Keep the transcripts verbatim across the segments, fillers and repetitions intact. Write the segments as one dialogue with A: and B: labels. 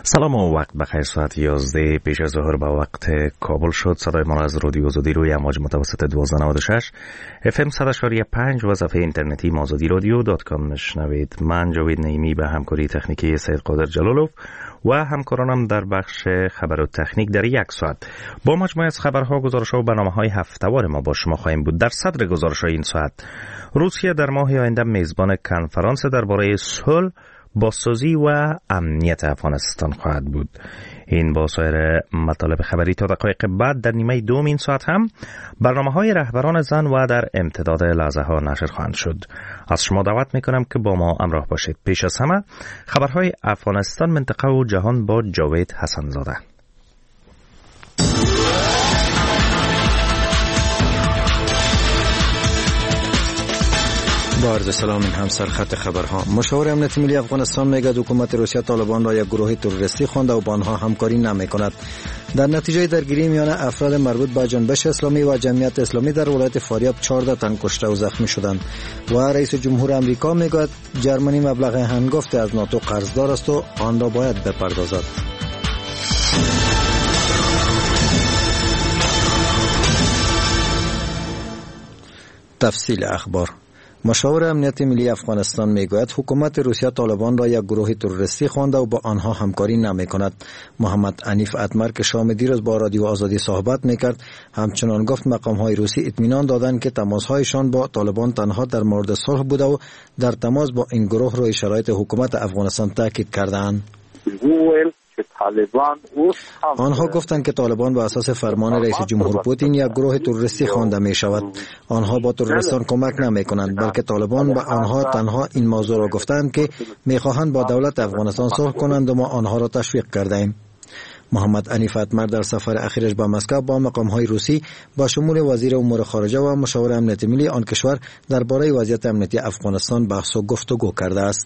A: سلام و وقت بخیر. ساعت یازده پیش از ظهر به وقت کابل شد. صدای ما از رادیو آزادی روی امواج متوسط دویست و نود و شش اف ام صد و شش و پنج و صفحه اینترنتی آزادی رادیو دات کام میشنوید. من جاوید نعیمی به همکاری تکنیکی سید قادر جلالوف و همکارانم در بخش خبر و تکنیک در یک ساعت با مجموعه از خبرها، گزارش‌ها و برنامه‌های هفته‌وار ما با شما خواهیم بود. در صدر گزارش‌های این ساعت، روسیه در ماه آینده میزبان کنفرانس درباره صلح، بازسازی و امنیت افغانستان خواهد بود. این با سایر مطالب خبری تا دقایق بعد در نیمه دوم این ساعت هم برنامه‌های رهبران زن و در امتداد لحظه ها نشر خواهند شد. از شما دعوت میکنم که با ما همراه باشید. پیش از همه خبرهای افغانستان، منطقه و جهان با جاوید حسن زاده.
B: با عرض سلام، این هم سرخط خبرها. مشاور امنیت ملی افغانستان میگه حکومت روسیه طالبان را یک گروه تروریستی خوانده و با آنها همکاری نمیکند. در نتیجه درگیری میان افراد مربوط به جنبش اسلامی و جمعیت اسلامی در ولایت فاریاب چهارده تن کشته و زخمی شدند. و رئیس جمهور آمریکا میگه جرمنی مبلغ هنگفته از ناتو قرضدار است و آن را باید بپردازد. تفصیل اخبار. مشاور امنیت ملی افغانستان میگوید حکومت روسیه طالبان را یک گروه تروریستی خوانده و با آنها همکاری نمیکند. محمد عنیف اتمر که شام دیروز با رادیو آزادی صحبت میکرد، همچنان گفت مقام های روسی اطمینان دادند که تماس هایشان با طالبان تنها در مورد صلح بوده و در تماس با این گروه روی شرایط حکومت افغانستان تاکید کردند. آنها گفتند که طالبان به اساس فرمان رئیس جمهور پوتین یک گروه تروریستی خوانده می شود. آنها با تروریستان کمک نمی کنند، بلکه طالبان به آنها تنها این موضوع را گفتند که می خواهند با دولت افغانستان صلح کنند و ما آنها را تشویق کرده ایم. محمد عنیف اتمر در سفر اخیرش به مسکو با مقام های روسی با شمول وزیر امور خارجه و مشاور امنیت ملی آن کشور درباره وضعیت امنیتی افغانستان بحث و گفتگو کرده است.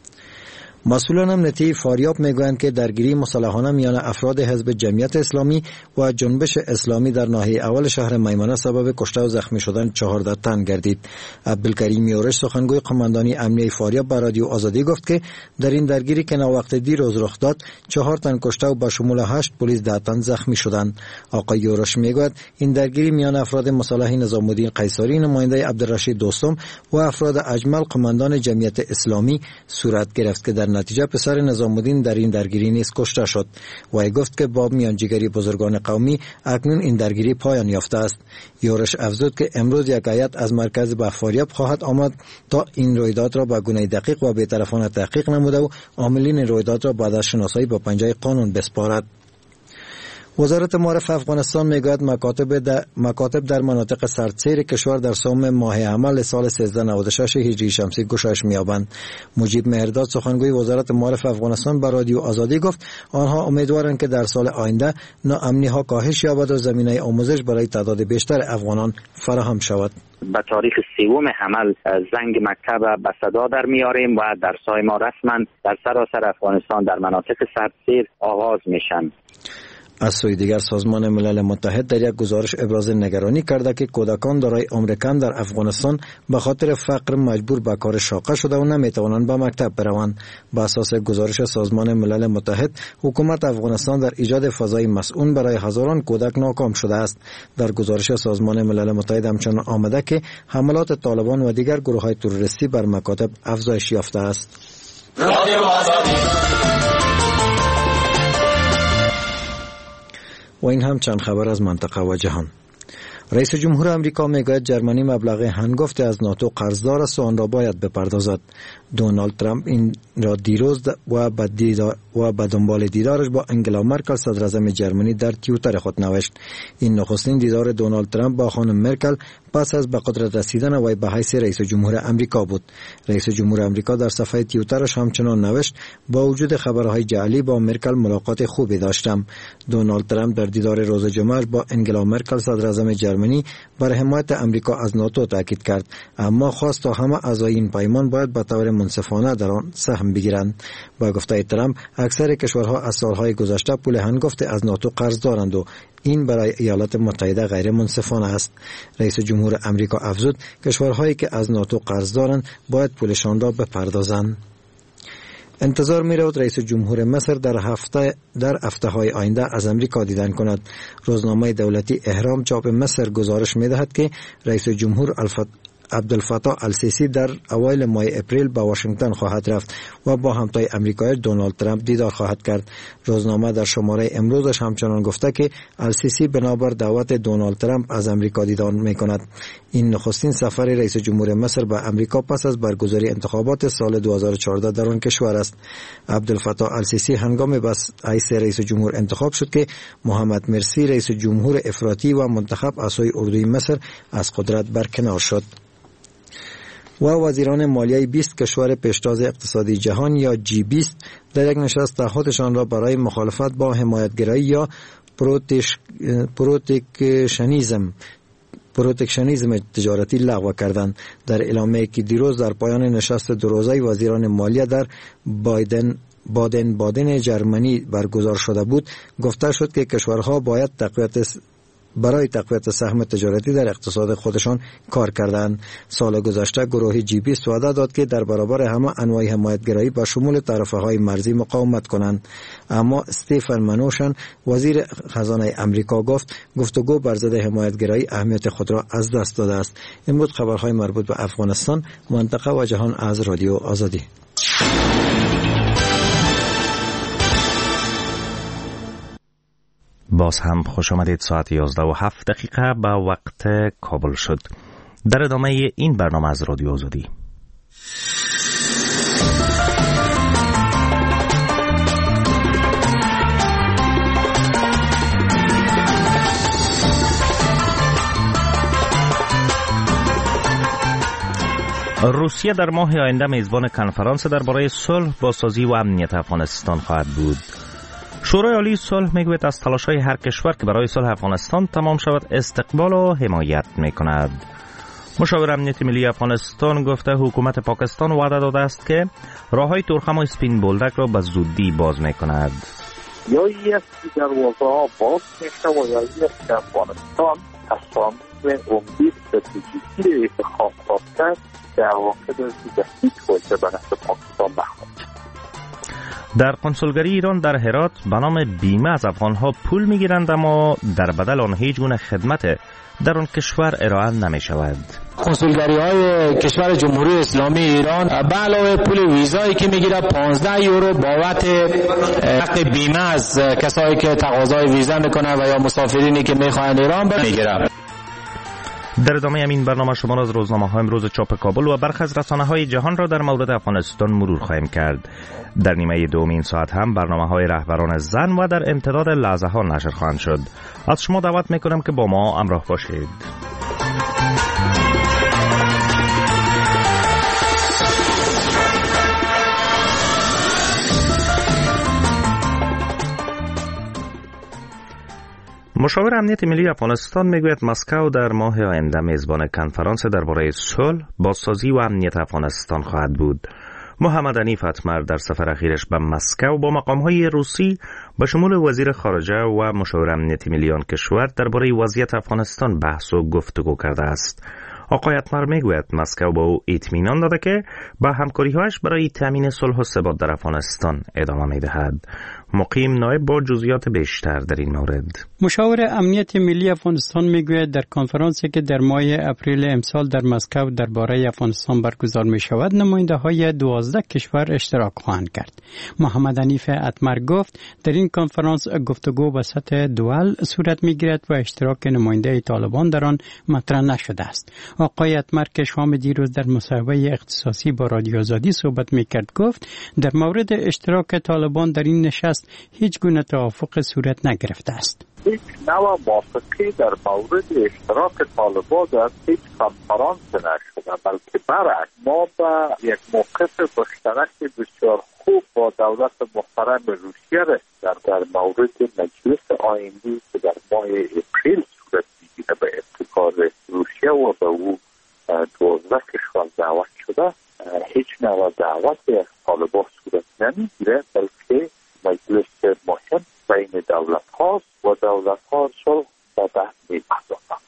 B: مسئولان امنیتی فاریاب میگویند که درگیری مسلحانه میان افراد حزب جمعیت اسلامی و جنبش اسلامی در ناحیه اول شهر میمنه سبب کشته و زخمی شدن چهارده تن گردید. عبدالکریم یورش سخنگوی قماندانی امنیه فاریاب به رادیو آزادی گفت که در این درگیری که ناوقت دیروز رخ داد، چهار تن کشته و به شمول هشت پلیس ده تن زخمی شدند. آقای یورش میگوید این درگیری میان افراد مسلح نظام الدین قیصری نماینده عبدالرشید دوستم و افراد اجمل قماندان جمعیت اسلامی صورت گرفت که در نتیجه پسر نظام الدین در این درگیری نیز کشته شد. و گفت که با میانجیگری بزرگان قومی اکنون این درگیری پایان یافته است. یورش افزود که امروز یک هیئت از مرکز به فاریاب خواهد آمد تا این رویداد را به گونه دقیق و بی‌طرفانه تحقیق نموده و عاملین رویداد را بعد از شناسایی با پنجه قانون بسپارد. وزارت معارف افغانستان میگوید مکاتب در مکاتب در مناطق سردسیر کشور در سوم ماه عمل سال سیزده نود و شش هجری شمسی گشایش می‌یابند. مجیب مهرداد سخنگوی وزارت معارف افغانستان به رادیو آزادی گفت آنها امیدوارند که در سال آینده ناامنی‌ها کاهش یابد و زمینه آموزش برای تعداد بیشتر افغانان فراهم شود.
C: به تاریخ سوم حمل زنگ مکتب به صدا در میاریم و در سای ما رسما در سراسر افغانستان در مناطق سردسیر آغاز میشن.
B: از سوی دیگر سازمان ملل متحد در یک گزارش ابراز نگرانی کرده که کودکان دارای عمر کم در افغانستان به خاطر فقر مجبور به کار شاقه شده و نمیتوانند به مکتب بروند. به اساس گزارش سازمان ملل متحد، حکومت افغانستان در ایجاد فضای مسئول برای هزاران کودک ناکام شده است. در گزارش سازمان ملل متحد همچنان آمده که حملات طالبان و دیگر گروه‌های تروریستی بر مکاتب افزایش یافته است. و این هم چند خبر از منطقه و جهان. رئیس جمهور آمریکا میگوید جرمنی مبلغ هنگفته از ناتو قرضدار است و آن را باید بپردازد. دونالد ترامپ این را دیروز و به دیدار و به دنبال دیدارش با انگلا مرکل صدر اعظم جرمنی در توییتر خود نوشت. این نخستین دیدار دونالد ترامپ با خانم مرکل پس از به قدرت رسیدن وی به حیث رئیس جمهور آمریکا بود. رئیس جمهور آمریکا در صفحه توییترش همچنان نوشت با وجود خبرهای جعلی با مرکل ملاقات خوبی داشتم. دونالد ترامپ در دیدار روز جمعه با انگلا مرکل صدر اعظم جرمنی بر حمایت آمریکا از ناتو تاکید کرد، اما خواست تا همه اعضای این پیمان باید به طور منصفانه در آن سهم بگیرند. با گفته ترامپ اکثر کشورها از سالهای گذشته پول هنگفته از ناتو قرض دارند و این برای ایالات متحده غیر منصفانه است. رئیس جمهور آمریکا افزود کشورهایی که از ناتو قرض دارند باید پولشان را بپردازند. انتظار می رود رئیس جمهور مصر در هفته در هفته های آینده از امریکا دیدن کند. روزنامه دولتی اهرام چاپ مصر گزارش می دهد که رئیس جمهور الفت عبدالفتاح السیسی در اوایل ماه اپریل به واشنگتن خواهد رفت و با همتای امریکایی دونالد ترامپ دیدار خواهد کرد. روزنامه در شماره امروزش همچنان گفته که السیسی بنابر دعوت دونالد ترامپ از امریکا دیدار می‌کند. این نخستین سفر رئیس جمهور مصر به امریکا پس از برگزاری انتخابات سال دو هزار و چهارده در آن کشور است. عبدالفتاح السیسی هنگام بس رئیس رئیس جمهور انتخاب شد که محمد مرسی رئیس جمهور افراطی و منتخب از سوی اردوی مصر از قدرت برکنار شد. و وزیران مالیه بیست کشور پیشتاز اقتصادی جهان یا جی بیست در یک نشست تعهدشان را برای مخالفت با حمایتگرایی یا پروتکشنیسم پروتکشنیسم تجارتی لغو کردند. در اعلامیه‌ای که دیروز در پایان نشست دو روزه وزیران مالیه در بایدن بادن بادن جرمنی برگزار شده بود گفته شد که کشورها باید تقویت برای تقویت سهم تجارتی در اقتصاد خودشان کار کردند. سال گذشته گروه جی بیست وعده داد که در برابر همه انواع حمایتگرایی به شمول طرفهای مرزی مقاومت کنند، اما استیفن منوشن وزیر خزانه امریکا گفت گفتگو بر ضد حمایتگرایی اهمیت خود را از دست داده است. این بود خبرهای مربوط به افغانستان، منطقه و جهان از رادیو آزادی.
A: باز هم خوش آمدید. ساعت یازده و هفت دقیقه به وقت کابل شد. در ادامه این برنامه از رادیو آزادی. روسیه در ماه آینده میزبان کنفرانس درباره صلح، بازسازی و امنیت افغانستان خواهد بود. شورای عالی صلح میگوید از تلاش‌های هر کشور که برای صلح افغانستان تمام شود استقبال و حمایت میکند. مشاور امنیت ملی افغانستان گفته حکومت پاکستان وعده داده است که راههای تورخم و سپین بولدک را به زودی باز میکند.
D: یا یکی در واقعا باز میشه و یا یکی که افغانستان تصامیم امید استراتژیکی انتخاب کرد در واقع در هیچ وجه به نفع پاکستان نخواهد.
A: در کنسولگری ایران در هرات به نام بیمه از افغانها پول میگیرند، اما در بدل آن هیچ گونه خدمت در آن کشور ارائه نمی شود.
E: کنسولگری های کشور جمهوری اسلامی ایران به علاوه پول ویزایی که میگیره پانزده یورو بابت حق بیمه از کسایی که تقاضای ویزا میکنن و یا مسافرینی که میخواهند ایران میگیره.
A: در ادامه همین برنامه شما را از روزنامه‌های امروز چاپ کابل و برخی از رسانه‌های جهان را در مورد افغانستان مرور خواهیم کرد. در نیمه دوم این ساعت هم برنامه‌های رهبران زن و در امتداد لحظه‌ها نشر خواهند شد. از شما دعوت می‌کنم که با ما همراه باشید. مشاور امنیت ملی افغانستان میگوید مسکو در ماه آینده میزبان کنفرانس درباره صلح، بازسازی و امنیت افغانستان خواهد بود. محمد حنیف اتمر در سفر اخیرش به مسکو با مقام‌های روسی به شمول وزیر خارجه و مشاور امنیت ملی آن کشور درباره وضعیت افغانستان بحث و گفتگو کرده است. آقای اتمر میگوید مسکو به او اطمینان داده که با همکاری‌هایش برای تامین صلح و ثبات در افغانستان ادامه می‌دهد. مقیم نایب با جزئیات بیشتر در این مورد.
F: مشاور امنیت ملی افغانستان میگوید در کنفرانسی که در ماه اپریل امسال در مسکو درباره افغانستان برگزار می شود نماینده‌های دوازده کشور اشتراک خواهند کرد. محمد حنیف اتمر گفت در این کنفرانس گفتگو به سطح دول صورت میگیرد و اشتراک نماینده طالبان در آن مطرح نشده است. آقای اتمر که شام دیروز در مصاحبه اختصاصی با رادیو آزادی صحبت میکرد گفت در مورد اشتراک طالبان در این نشست هیچ گونه توافق صورت نگرفته است.
D: هیچ نوع موافقه در مورد اشتراک طالبان در هیچ کنفرانس نشده، بلکه برعکس ما به یک موقف مشترک بسیار خوب با دولت محترم روسیه رسیدیم در مورد مجلس آیندی که در ماه اپریل صورت میگیره به ابتکار روسیه و به او دوازده کشور دعوت شده. هیچ نوع دعوت از طالبان صورت نمیگیره، بلکه مجلس مهم بین دولت هاست و دولت ها صلح و بحث می‌پردازند.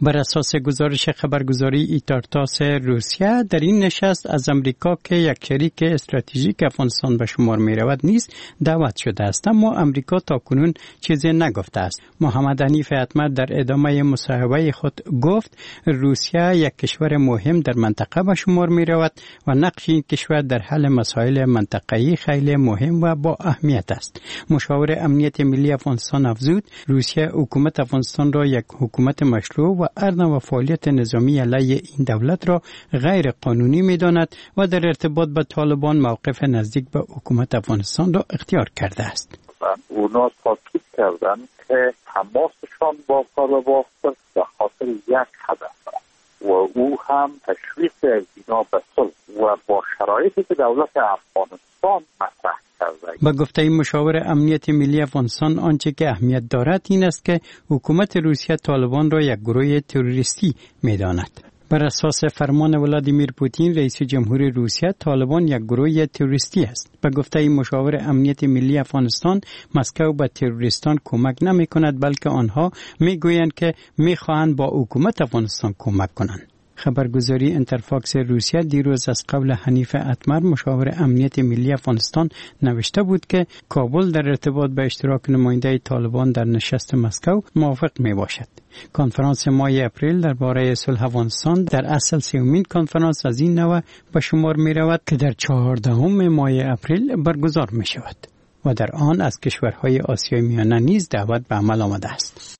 F: بر اساس گزارش خبرگزاری ایتارتاس روسیه، در این نشست از امریکا که یک شریک استراتژیک افغانستان به شمار می رود نیز دعوت شده است، اما امریکا تاکنون چیزی نگفته است. محمد حنیف اتمر در ادامه مصاحبه خود گفت روسیه یک کشور مهم در منطقه به شمار می رود و نقش این کشور در حل مسائل منطقه‌ای خیلی مهم و با اهمیت است. مشاور امنیت ملی افغانستان افزود روسیه حکومت افغانستان را یک حکومت مشروع و ارنا و فعالیت نظامی علیه این دولت را غیر قانونی می داند و در ارتباط با طالبان موقف نزدیک به حکومت افغانستان را اختیار کرده است.
D: اونا تاکید کردن که تماسشان با طالبان به خاطر یک هدف و او هم تشویق اینا به صلح و با شرایطی که دولت افغانستان مطرح کرده.
F: با گفته مشاور امنیت ملی افغانستان آنچه که اهمیت دارد این است که حکومت روسیه طالبان را یک گروه تروریستی می‌داند. بر اساس فرمان ولادیمیر پوتین رئیس جمهور روسیه، طالبان یک گروه تروریستی است. به گفته مشاور امنیت ملی افغانستان، مسکو به تروریستان کمک نمی کند بلکه آنها می گویند که می خواهند با حکومت افغانستان کمک کنند. خبرگزاری انترفاکس روسیه دیروز از قول حنیف اتمر مشاور امنیت ملی افغانستان نوشته بود که کابل در ارتباط به اشتراک نماینده طالبان در نشست مسکو موافق می باشد. کنفرانس ماه اپریل درباره صلح افغانستان در اصل سومین کنفرانس از این نوع به شمار می رود که در چهاردهم ماه اپریل برگزار می شود و در آن از کشورهای آسیای میانه نیز دعوت به عمل آمده است.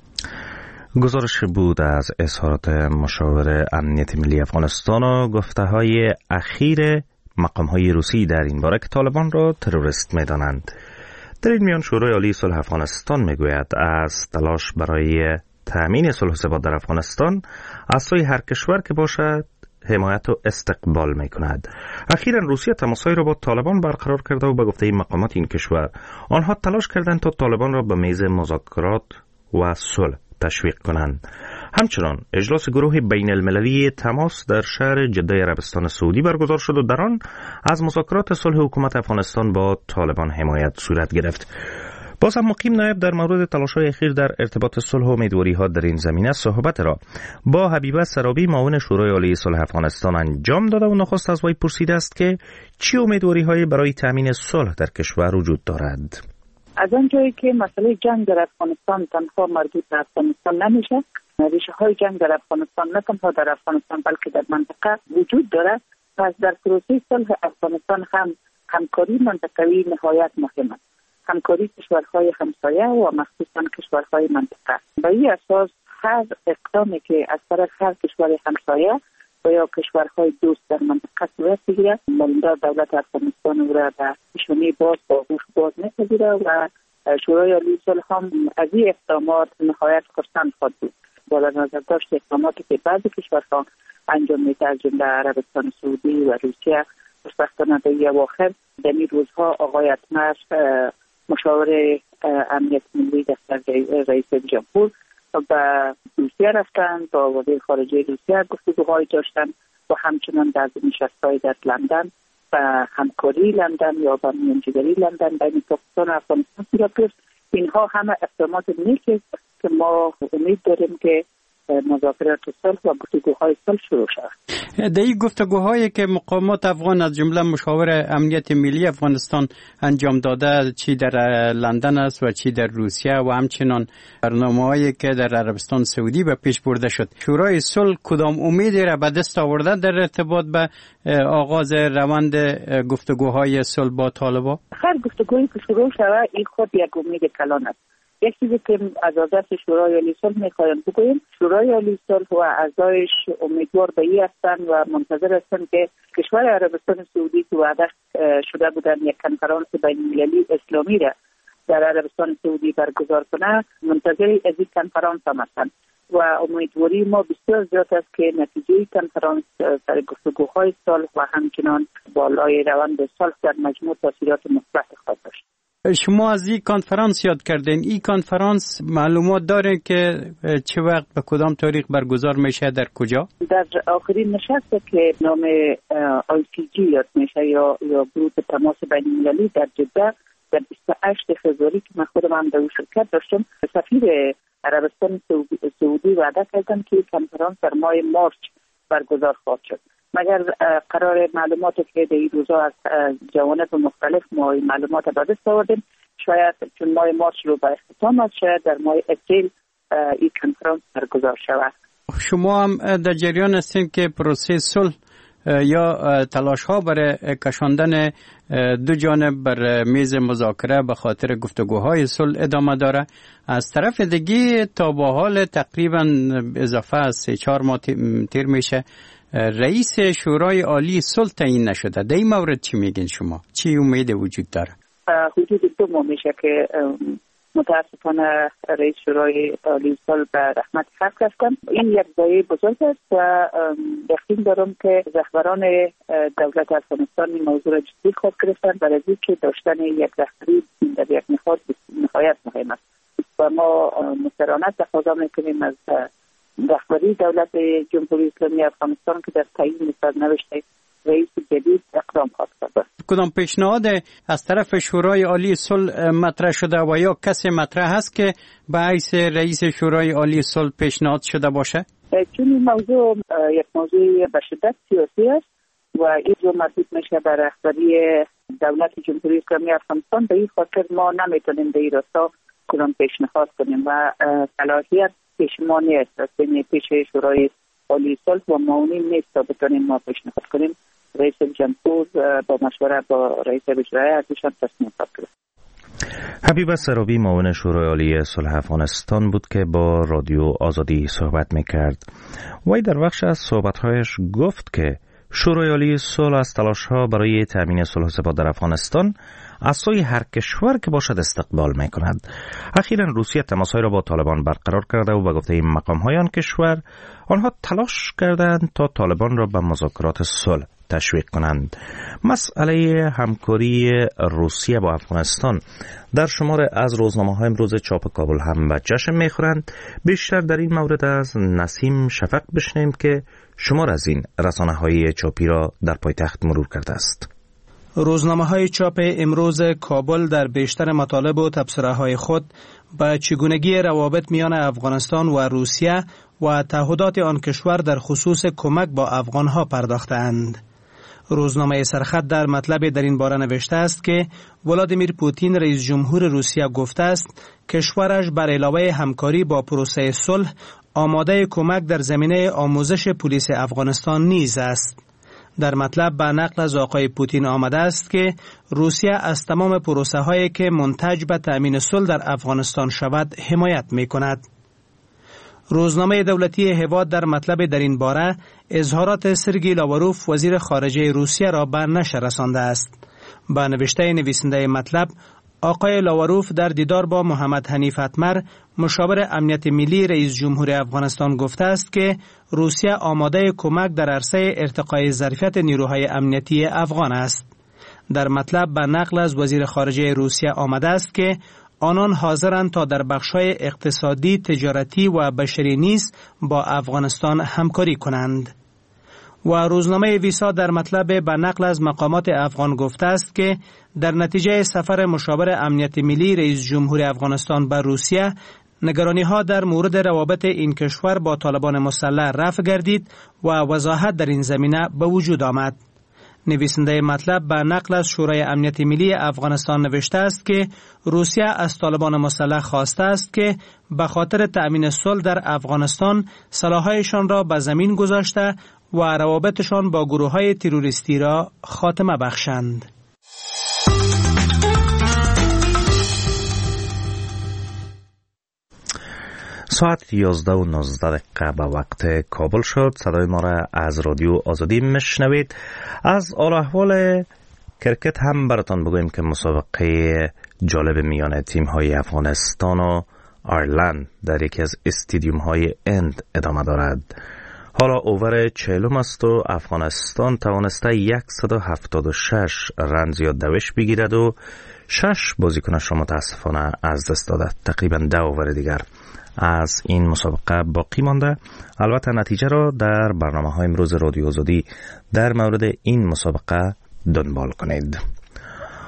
A: گزارش بود از اظهارات مشاور امنیت ملی افغانستان و گفته‌های اخیر مقام‌های روسی در این باره که طالبان را تروریست می‌دانند. در این میان شورای عالی صلح افغانستان می‌گوید از تلاش برای تأمین صلح و ثبات در افغانستان از سوی هر کشور که باشد حمایت و استقبال می‌کند. اخیراً روسیه تماس‌های را با طالبان برقرار کرده و به گفته مقامات این کشور آنها تلاش کردند تا طالبان را به میز مذاکرات و صلح تشویق کنند. همچنان اجلاس گروه بین المللی تماس در شهر جده عربستان سعودی برگزار شد و در آن از مذاکرات صلح حکومت افغانستان با طالبان حمایت صورت گرفت. باز هم مقیم نایب در مورد تلاش‌های اخیر در ارتباط صلح و امیدواری‌ها در این زمینه صحبت را با حبیبه سرابی معاون شورای عالی صلح افغانستان انجام داده و نخست از وی پرسیده است که چه امیدواری‌هایی برای تامین صلح در کشور وجود دارد.
G: از آنجایی که مسئله جنگ در افغانستان تنها مربوط به افغانستان نمیشه، ریشه های جنگ در افغانستان نه تنها در افغانستان بلکه در منطقه وجود دارد، پس در پروسه صلح افغانستان هم همکاری منطقوی نهایت مهم است. همکاری کشورهای همسایه و مخصوصا کشورهای منطقه. به این اساس هر اقدامی که از طرف هر کشور همسایه و یا کشورهای دوست در منطقه صورت بگیرد، مالندار دولت افغانستان او را به پیشونی باز با گوش باز نپذیرد و شورای عالی صلح هم از این اقدامات نهایت خرسند خواهد بود. با نظر داشت اقداماتی که بعضی کشورها انجام می‌دهند از جمله عربستان سعودی و روسیه، خوشبختانه در این اواخر در این روزها آقای اتمر مشاور امنیت ملی دفتر رئیس جمهور و روسیه رفتند، با وزیر خارجه روسیه گفتگوهای داشتند و همچنان در نشست‌های در لندن و همکاری لندن یا با میانجیگری لندن بین پاکستان و افغانستان صورت گرفت. اینها همه اقدامات نیکی است که ما امید داریم که مذاکرات صلح و گفتگوهای صلح شروع شود.
F: در این گفتگوهایی که مقامات افغان از جمله مشاور امنیت ملی افغانستان انجام داده، چی در لندن است و چی در روسیه و همچنان برنامه‌هایی که در عربستان سعودی به پیش برده شد، شورای صلح کدام امیدی را به دست آورده در ارتباط به آغاز روند گفتگوهای صلح با طالبان؟
G: هر گفتگویی که شروع شود این خود یک امید کلان است. یک چیزی که از آزاد شورای عالی صلح میخوایم بگوییم، شورای عالی صلح و اعضایش امیدوار به این هستند و منتظر هستند که کشور عربستان سعودی که وعده شده بودن یک کنفرانس بین المللی اسلامی را در عربستان سعودی برگزار کنه، منتظر از این کنفرانس هم هستند و امیدواری ما بسیار زیاد است که نتیجه کنفرانس در گفتگوهای صلح و همچنان بالای روند صلح در مجموع تاثیرات مثبت خواهد داشت.
F: شما از این کنفرانس یاد کردین. این کنفرانس معلومات داره که چه وقت به کدام تاریخ برگزار میشه، در کجا؟
G: در آخرین نشست که نام آی سی جی یاد میشه یا یا گروه تماس بین المللی در جده در بیست و هشت فوریه که من خودم هم در اون شرکت داشتم، سفیر عربستان سعودی وعده کردن که کنفرانس در ماه مارچ برگزار خواهد شد. مگر قرار معلوماتی که در این روزها از جوانب مختلف ما معلومات به دست آوردیم، شاید چون ماه مارچ رو به اختتام است، شاید در ماه اپریل این کنفرانس برگزار شود.
F: شما هم در جریان هستین که پروسه صلح یا تلاش ها برای کشاندن دو جانب بر میز مذاکره به خاطر گفتگوهای صلح ادامه داره. از طرف دیگه تا به حال تقریبا اضافه از سه چهار ماه تیر میشه رئیس شورای عالی صلح تعیین نشده. در این مورد چی میگین شما؟ چی امید وجود داره؟
G: حدود دو ماه میشه که متاسفانه رئیس شورای عالی صلح به رحمت خاک رفتن. این یک ضایعه بزرگ است و یقین دارم که رهبران دولت افغانستان این موضوع را جدی خود گرفتن برای اینکه داشتن یک رهبری در یک نهاد نهایت مهم است و ما مسترانه تقاضا میکنیم از رهبری دولت جمهوری اسلامی افغانستان که در تعیین سرنوشت رئیس جدید اقدام خواهد کرد.
F: کدام پیشنهاد از طرف شورای عالی صلح مطرح شده و یا کسی مطرح هست که به حیث رئیس شورای عالی صلح پیشنهاد شده باشه؟
G: چون این موضوع یک موضوع به شدت سیاسی است و این جو مربوط میشه به رهبری دولت جمهوری اسلامی افغانستان، به این خاطر ما نمیتونیم به این راستا کدام پیشنهاد کنیم و صلاحیت پیش ما نیست از بین پیش شورای عالی صلح و معاونین نیست تا بتونیم ما پیشنهاد کنیم. رئیس جمهور با مشورت با رئیس وزرای ارتشان تصمیم گرفت.
A: حبیب سرابی معاون شورای عالی صلح افغانستان بود که با رادیو آزادی صحبت میکرد. وی در بخش از صحبتهایش گفت که شورای عالی صلح از تلاش‌ها برای تامین صلح و ثبات در افغانستان از سوی هر کشور که باشد استقبال میکند. اخیراً روسیه تماس‌های را با طالبان برقرار کرده و به گفته این مقام‌های آن کشور آنها تلاش کردند تا طالبان را به مذاکرات صلح تشویق کنند. مسئله همکاری روسیه با افغانستان در شمار از روزنامه‌های امروز چاپ کابل هم به جشن می‌خورند. بیشتر در این مورد از نسیم شفق بشنویم که شمار از این رسانه‌های چاپی را در پایتخت مرور کرده است.
H: روزنامه‌های چاپ امروز کابل در بیشتر مطالب و تبصره‌های خود به چگونگی روابط میان افغانستان و روسیه و تعهدات آن کشور در خصوص کمک با افغان‌ها پرداختند. روزنامه سرخط در مطلب در این باره نوشته است که ولادیمیر پوتین رئیس جمهور روسیه گفته است کشورش بر علاوه همکاری با پروسه صلح آماده کمک در زمینه آموزش پلیس افغانستان نیز است. در مطلب به نقل از آقای پوتین آمده است که روسیه از تمام پروسه هایی که منتج به تأمین صلح در افغانستان شود حمایت می کند. روزنامه دولتی هواد در مطلب در این باره اظهارات سرگئی لاوروف وزیر خارجه روسیه را به نشر رسانده است. با نوشته نویسنده مطلب، آقای لاوروف در دیدار با محمد حنیف اتمر مشاور امنیت ملی رئیس جمهور افغانستان گفته است که روسیه آماده کمک در عرصه ارتقای ظرفیت نیروهای امنیتی افغان است. در مطلب به نقل از وزیر خارجه روسیه آمده است که آنان حاضرند تا در بخش‌های اقتصادی، تجارتی و بشری نیز با افغانستان همکاری کنند. و روزنامه ویسا در مطلب به نقل از مقامات افغان گفته است که در نتیجه سفر مشاور امنیت ملی رئیس جمهور افغانستان به روسیه، نگرانی‌ها در مورد روابط این کشور با طالبان مسلح رفع گردید و وضاحت در این زمینه به وجود آمد. نویسنده مطلب به نقل از شورای امنیت ملی افغانستان نوشته است که روسیه از طالبان مسلح خواسته است که به خاطر تأمین صلح در افغانستان سلاح‌هایشان را به زمین گذاشته و روابطشان با گروه‌های تروریستی را خاتمه بخشند.
A: ساعت یازده و نوزده دقیقه به وقت کابل شد. صدای ما را از رادیو آزادی میشنوید. از حال احوال کرکت هم براتان بگویم که مسابقه جالب میان تیم های افغانستان و آیرلند در یکی از استادیوم های اند ادامه دارد. حالا اوور چهلم است و افغانستان توانسته صد و هفتاد و شش رن زیاد دوش بگیرد و شش بازیکنش را متاسفانه از دست داده. تقریبا ده اوور دیگر از این مسابقه باقی مانده. البته نتیجه را در برنامه های امروز رادیو آزادی در مورد این مسابقه دنبال کنید.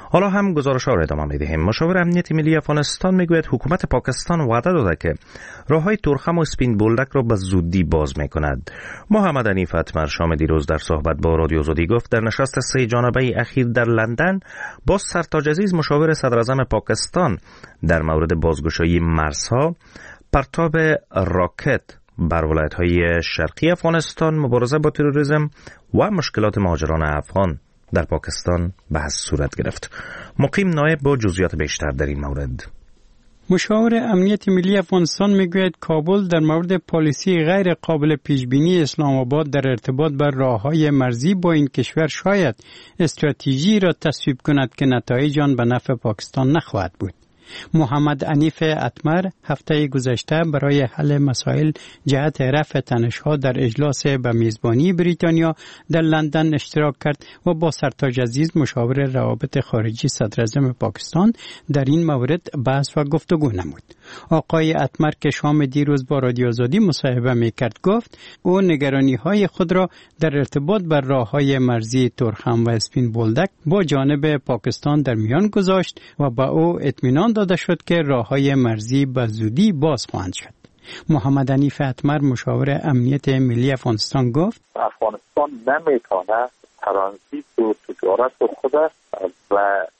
A: حالا هم گزارش ها را ادامه می‌دهیم. مشاور امنیت ملی افغانستان میگوید حکومت پاکستان وعده داده که راههای تورخم و اسپین بولدک را به زودی باز می‌کند. محمد حنیف اتمر شام دیروز در صحبت با رادیو آزادی گفت در نشست سه جانبه اخیر در لندن با سرتاج عزیز مشاور صدر اعظم پاکستان در مورد بازگشایی مرزها، پرتاب راکت بر ولایت‌های شرقی افغانستان، مبارزه با تروریسم و مشکلات مهاجران افغان در پاکستان بحث صورت گرفت. مقیم نایب با جزئیات بیشتر در این مورد.
F: مشاور امنیت ملی افغانستان میگوید کابل در مورد پالیسی غیر قابل پیش بینی اسلام آباد در ارتباط بر راههای مرزی با این کشور شاید استراتژی را تصویب کند که نتایج آن به نفع پاکستان نخواهد بود. محمد حنیف اتمر هفته گذشته برای حل مسائل جهت رفع تنش‌ها در اجلاس به میزبانی بریتانیا در لندن اشتراک کرد و با سرتاج عزیز مشاور روابط خارجی صدر اعظم پاکستان در این مورد بحث و گفتگو نمود. آقای اتمر که شام دیروز با رادیو آزادی مصاحبه می‌کرد گفت او نگرانی‌های خود را در ارتباط بر راه‌های مرزی تورخم و اسپین بولدک با جانب پاکستان در میان گذاشت و با او اطمینان داده شد که راه‌های مرزی به زودی باز خواهند شد. محمد حنیف اتمر مشاور امنیت ملی افغانستان گفت
D: افغانستان نمیتونه ترانزیت و تجارت خود و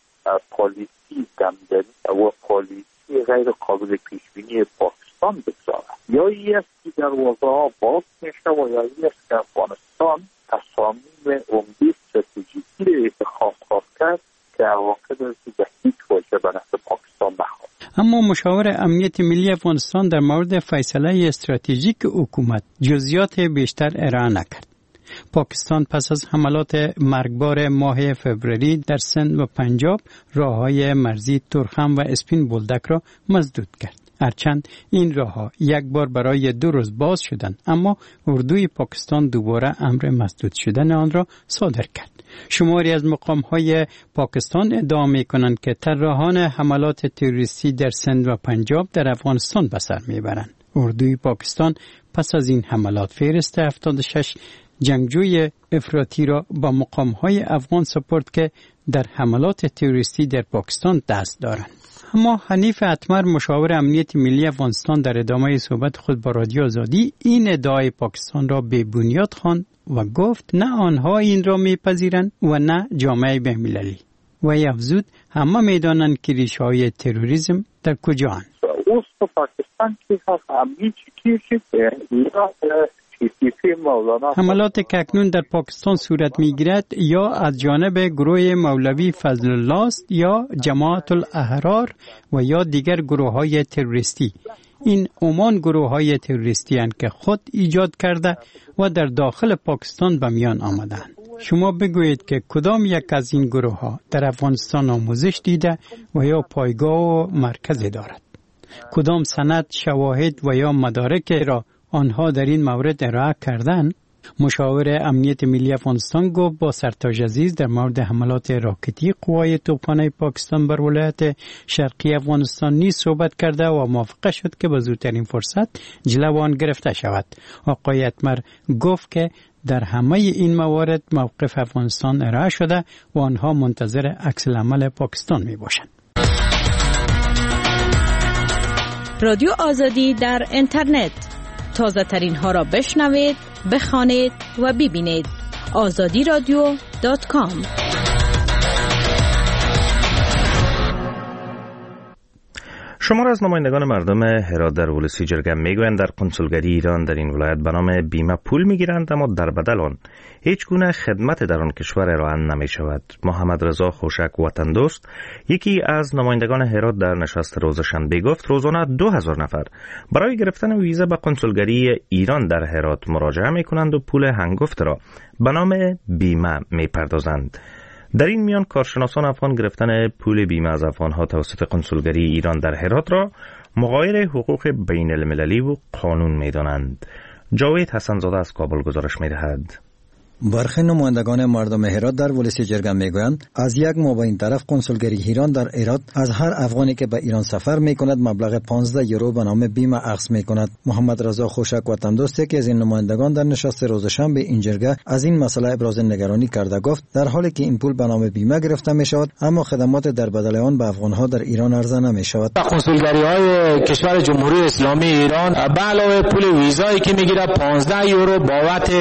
D: پالیسی دمدمی و پالیسی غیر قابل پیش بینی پاکستان بگذاره. یا این است که دروازه ها باز میشه و یا این است که افغانستان تصامیم عمده استراتژیکی را انتخاب خواهد کرد که عواقب از به هیچ وجه به نفع پاکستان نخواهد.
F: اما مشاور امنیت ملی افغانستان در مورد فیصله استراتژیک حکومت جزئیات بیشتر ارائه نکرد. پاکستان پس از حملات مرگبار ماه فوریه در سند و پنجاب راههای مرزی تورخم و اسپین بولدک را مسدود کرد. هرچند این راهها یک بار برای دو روز باز شدند، اما اردوی پاکستان دوباره امر مسدود شدن آن را صادر کرد. شماری از مقام‌های پاکستان ادعا می‌کنند که طراحان حملات تروریستی در سند و پنجاب در افغانستان به سر می‌برند. اردوی پاکستان پس از این حملات فهرست هفتاد و شش جنگجوی افراطی را با مقام‌های افغان سپرد که در حملات تروریستی در پاکستان دست دارند. اما حنیف اتمر مشاور امنیت ملی افغانستان در ادامه صحبت خود با رادیو آزادی این ادعای پاکستان را به بنیاد خواند و گفت نه آنها این را میپذیرند و نه جامعه بین‌المللی. و افزود همه میدانند که ریشه‌های تروریسم در کجاست.
D: پاکستان که همین چیزی
F: حملات که اکنون در پاکستان صورت میگیرد یا از جانب گروه مولوی فضل الله است یا جماعت الاحرار و یا دیگر گروه های تروریستی. این عموماً گروه های تروریستی هستند که خود ایجاد کرده و در داخل پاکستان به میان آمدند. شما بگویید که کدام یک از این گروه ها در افغانستان آموزش دیده و یا پایگاه و مرکزی دارد؟ کدام سند، شواهد و یا مدارک را آنها در این مورد ارائه کردند؟ مشاور امنیت ملی افغانستان گفت با سرتاج عزیز در مورد حملات راکتی قوای توپخانه پاکستان بر ولایت شرقی افغانستان نیز صحبت کرده و موافقه شد که به زودترین فرصت جلو آن گرفته شود. آقای اتمر گفت که در همه این موارد موقف افغانستان ارائه شده و آنها منتظر عکس العمل پاکستان می باشند.
I: رادیو آزادی در اینترنت، تازه ترین ها را بشنوید، بخوانید و ببینید. آزادی رادیو دات کام.
A: شمار از نمایندگان مردم هرات در ولسی جرگه میگویند در کنسولگری ایران در این ولایت به نام بیمه پول میگیرند، اما در بدل آن هیچ گونه خدمت در آن کشور ارائه نمی شود. محمد رضا خوشک وطن دوست، یکی از نمایندگان هرات در نشست روز شنبه گفت روزانه دو هزار نفر برای گرفتن ویزا به کنسولگری ایران در هرات مراجعه می کنند و پول هنگفت را به نام بیمه می پردازند. در این میان کارشناسان افغان گرفتن پول بیمه از افغانها توسط کنسولگری ایران در هرات را مغایر حقوق بین المللی و قانون می دانند. جاوید حسن زاده از کابل گزارش می دهد.
B: برخی نمایندگان مردم هرات در ولسی جرگه میگویند از یک ماه به این طرف کنسولگری ایران در هرات از هر افغانی که به ایران سفر میکند مبلغ پانزده یورو به نام بیمه اخذ میکند. محمد رضا خوشک وطندوست یکی از این نمایندگان در نشست روز شنبه این جرگه از این مسئله ابراز نگرانی کرده گفت در حالی که این پول به نام بیمه گرفته می شود اما خدمات در بدل آن به افغانها در ایران عرضه نمی شود.
E: کنسولگری های کشور جمهوری اسلامی ایران به علاوه پول ویزایی که میگیره پانزده یورو بابت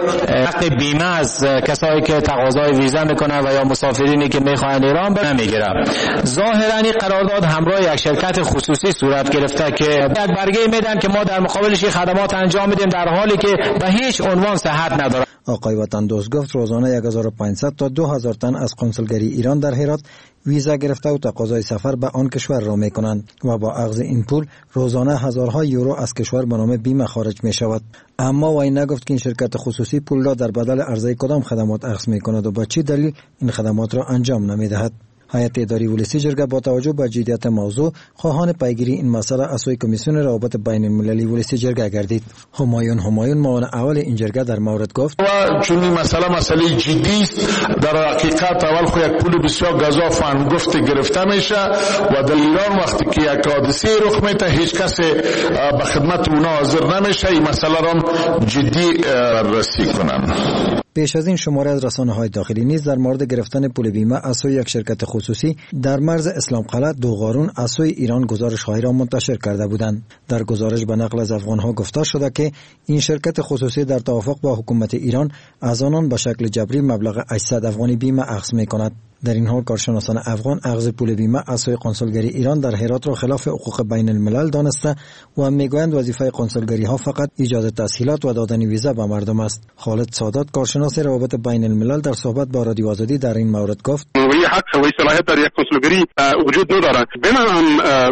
E: حق بیمه از کسایی که تقاضای ویزا میکنن و یا مسافرینی که میخواهند ایران برن میگیره. ظاهرا این قرارداد همراه یک شرکت خصوصی صورت گرفته که یک برگه میدن که ما در مقابلش خدمات انجام میدیم در حالی که به هیچ عنوان صحت نداره.
B: آقای وطندوست گفت روزانه یک هزار و پانصد تا دو هزار تن از کنسولگری ایران در هرات ویزا گرفته و تقاضای سفر به آن کشور را میکنند و با اخذ این پول روزانه هزارها یورو از کشور به نام بیمه خارج می شود. اما وی نگفت که این شرکت خصوصی پول را در بدل عرضه کدام خدمات اخذ می کند و با چه دلیل این خدمات را انجام نمی دهد. هیئت اداری ولسی جرگه با توجه به جدیت موضوع خواهان پیگیری این مسئله از سوی کمیسیون روابط بین المللی ولسی جرگه گردید. همایون همایون معاون اول این جرگه در مورد گفت
J: و چون این مسئله مسئله جدی است در حقیقت اول خو یک پول بسیار گزاف انگفت گرفته میشه و در ایران وقتی که یک حادثه رخ میده هیچ کس به خدمت اونا حاضر نمیشه این مسئله را جدی بررسی کنن.
B: پیش از این شماره از رسانه‌های داخلی نیز در مورد گرفتن پول بیمه از سوی یک شرکت خصوصی در مرز اسلام قلعه دوغارون از سوی ایران گزارش‌هایی را منتشر کرده بودند. در گزارش به نقل از افغان‌ها گفته شده که این شرکت خصوصی در توافق با حکومت ایران از آنان به شکل جبری مبلغ هشتصد افغانی بیمه اخذ می‌کند. در این حال کارشناسان افغان اخذ پول بیمه از سوی کنسولگری ایران در هرات را خلاف حقوق بین الملل دانسته و میگویند وظیفه کنسولگری ها فقط ایجاد تسهیلات و دادن ویزا به مردم است. خالد سادات کارشناس روابط بین الملل در صحبت با رادیو آزادی در این مورد گفت
K: وی حق و صلاحیت در یک کنسولگری وجود ندارد. بنابراین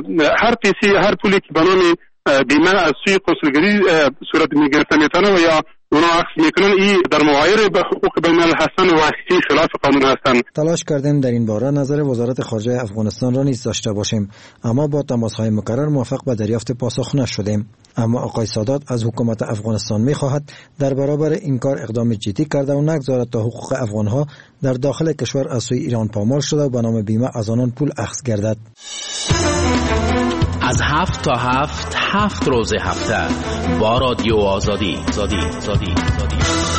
K: هر پیسی هر پولی که به نام بیمه از سوی کنسولگری صورت میگرفته میتونه و یا اونا عکس میکنن این در معایر به حقوق بین الملل هستن و این خلاف قانون هستن.
B: تلاش کردیم در این باره نظر وزارت خارجه افغانستان را نیز داشته باشیم اما با تماس‌های مکرر موفق به دریافت پاسخ نشدیم. اما آقای سادات از حکومت افغانستان میخواهد در برابر این کار اقدام جدی کرده و نگذارد تا حقوق افغانها در داخل کشور از سوی ایران پامال شده و به نام بیمه از آنان پول اخذ گردد.
L: از هفت تا هفت هفت روز هفته با رادیو آزادی زادی زادی زادی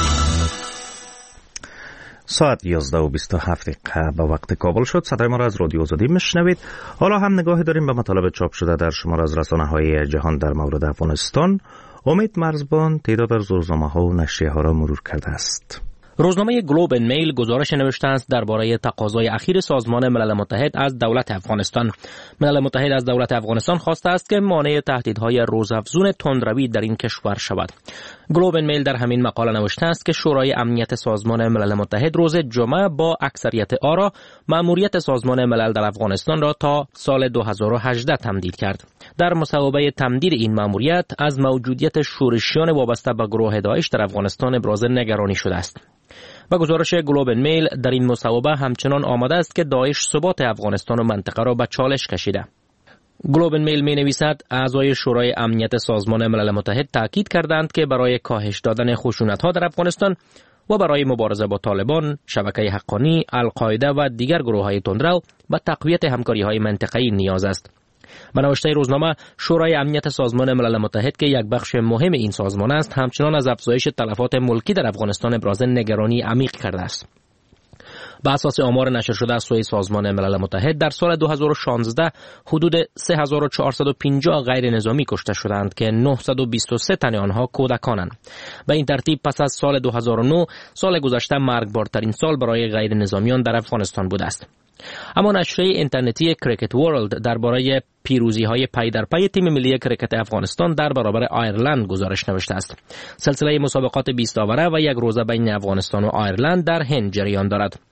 A: ساعت یازده و بیست و هفت دقیقه به وقت کابل شد. صدای ما را از رادیو آزادی میشنوید. حالا هم نگاهی داریم به مطالب چاپ شده در شمار از رسانه‌های جهان در مورد افغانستان. امید مرزبان تعداد از روزنامه‌ها و نشریه‌ها را مرور کرده است.
M: روزنامه گلوب ان میل گزارش نوشته است درباره تقاضای اخیر سازمان ملل متحد از دولت افغانستان. ملل متحد از دولت افغانستان خواسته است که مانع تهدیدهای روزافزون تندروی در این کشور شود. گلوب ان میل در همین مقاله نوشته است که شورای امنیت سازمان ملل متحد روز جمعه با اکثریت آرا مأموریت سازمان ملل در افغانستان را تا سال دو هزار و هجده تمدید کرد. در مصوبه تمدید این مأموریت از موجودیت شورشیان وابسته به گروه داعش در افغانستان ابراز نگرانی شده است. و گزارش گلوب ان میل در این مصوبه همچنان آمده است که داعش ثبات افغانستان و منطقه را به چالش کشیده. گلوب ان میل می نویسد اعضای شورای امنیت سازمان ملل متحد تاکید کردند که برای کاهش دادن خشونت‌ها در افغانستان و برای مبارزه با طالبان، شبکه حقانی، القاعده و دیگر گروه‌های تندرو به تقویت همکاری‌های منطقه‌ای نیاز است. به نوشته روزنامه شورای امنیت سازمان ملل متحد که یک بخش مهم این سازمان است همچنان از افزایش تلفات ملکی در افغانستان ابراز نگرانی عمیق کرده است. به اساس آمار نشر شده از سوی سازمان ملل متحد در سال دو هزار و شانزده حدود سه هزار و چهارصد و پنجاه غیر نظامی کشته شدند که نهصد و بیست و سه تن آنها کودکانند. به این ترتیب پس از سال دو هزار و نه سال گذشته مرگبارترین سال برای غیر نظامیان در افغانستان بوده است. اما نشریه اینترنتی کریکت ورلد درباره پیروزی‌های پی در پی تیم ملی کریکت افغانستان در برابر آیرلند گزارش نوشته است. سلسله مسابقات بیست آوره و یک روزه بین افغانستان و آیرلند در هند جریان دارد.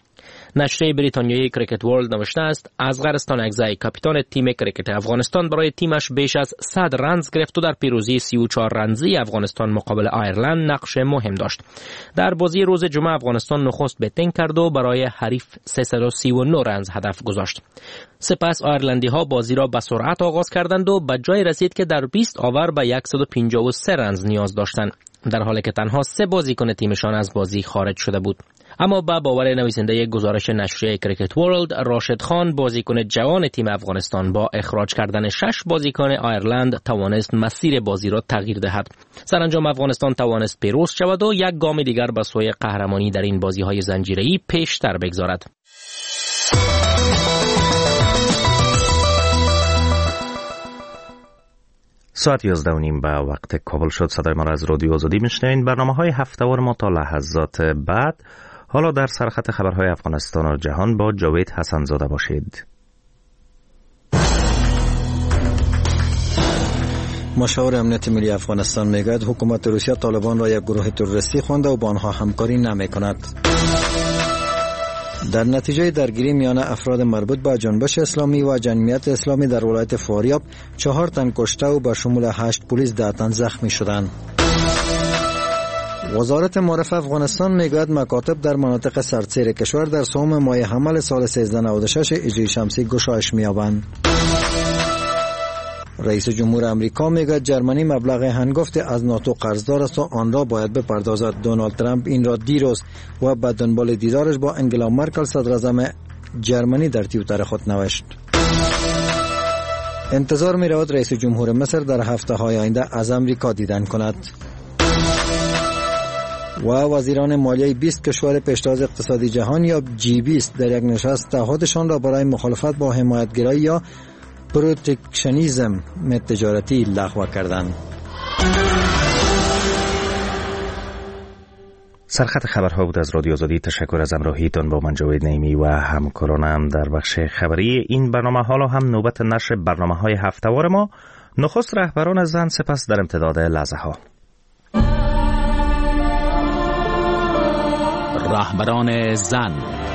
M: نشریه بریتانیایی کریکت ورلد نوشته است ازغرستان اکزای کاپیتان تیم کریکت افغانستان برای تیمش بیش از صد رنز گرفت و در پیروزی سی و چهار رنزی افغانستان مقابل آیرلند نقش مهم داشت. در بازی روز جمعه افغانستان نخست بتینگ کرد و برای حریف سیصد و سی و نه رنز هدف گذاشت. سپس آیرلندی ها بازی را به سرعت آغاز کردند و به جای رسید که در بیست آور به صد و پنجاه و سه رنز نیاز داشتند، در حالی که تنها سه بازیکن تیمشان از بازی خارج شده بود. اما با باور نویسنده گزارش نشریه کریکت ورلد، راشد خان بازیکن جوان تیم افغانستان با اخراج کردن شش بازیکن آیرلند توانست مسیر بازی را تغییر دهد. سرانجام افغانستان توانست پیروز شود و یک گام دیگر به سوی قهرمانی در این بازی‌های زنجیره‌ای پیشتر بگذارد.
A: ساعت یازده و نیم به وقت کابل شد. صدای ما را از رادیو آزادی میشنوین. برنامه‌های هفته‌وار ما تا لحظات بعد. حالا در سرخط خبرهای افغانستان و جهان با جاوید حسن زاده باشید.
B: مشاور امنیت ملی افغانستان میگوید حکومت روسیه طالبان را یک گروه تروریستی خوانده و با آنها همکاری نمی‌کند. در نتیجه درگیری میان افراد مربوط به جنبش اسلامی و جمعیت اسلامی در ولایت فاریاب چهار تن کشته و به شمول هشت پلیس ده تن زخمی شدند. وزارت معارف افغانستان میگوید مکاتب در مناطق سردسیر کشور در سوم ماه حمل سال سیزده نود و شش هجری شمسی گشایش می‌یابند. رئیس جمهور امریکا میگوید جرمنی مبلغ هنگفت از ناتو قرضدار است و آن را باید بپردازد. دونالد ترامپ این را دیروز و به دنبال دیدارش با انگلا مرکل صدراعظم جرمنی در توییتر خود نوشت. انتظار می رود رئیس جمهور مصر در هفته های آینده از امریکا دیدن کند. و وزیران مالیه بیست کشور پیشتاز اقتصادی جهان یا جی بیست در یک نشست تعهدشان را برای مخالفت با حمایتگرایی یا پروتکشنیزم تجارتی لغو کردند.
A: سرخط خبرها بود از رادیو آزادی. تشکر از همراهیتان با من جاوید نعیمی و همکارانم در بخش خبری این برنامه. حالا هم نوبت نشر برنامه‌های هفته‌وار ما. نخست رهبران زن، سپس در امتداد لحظه‌ها
L: رهبران زن.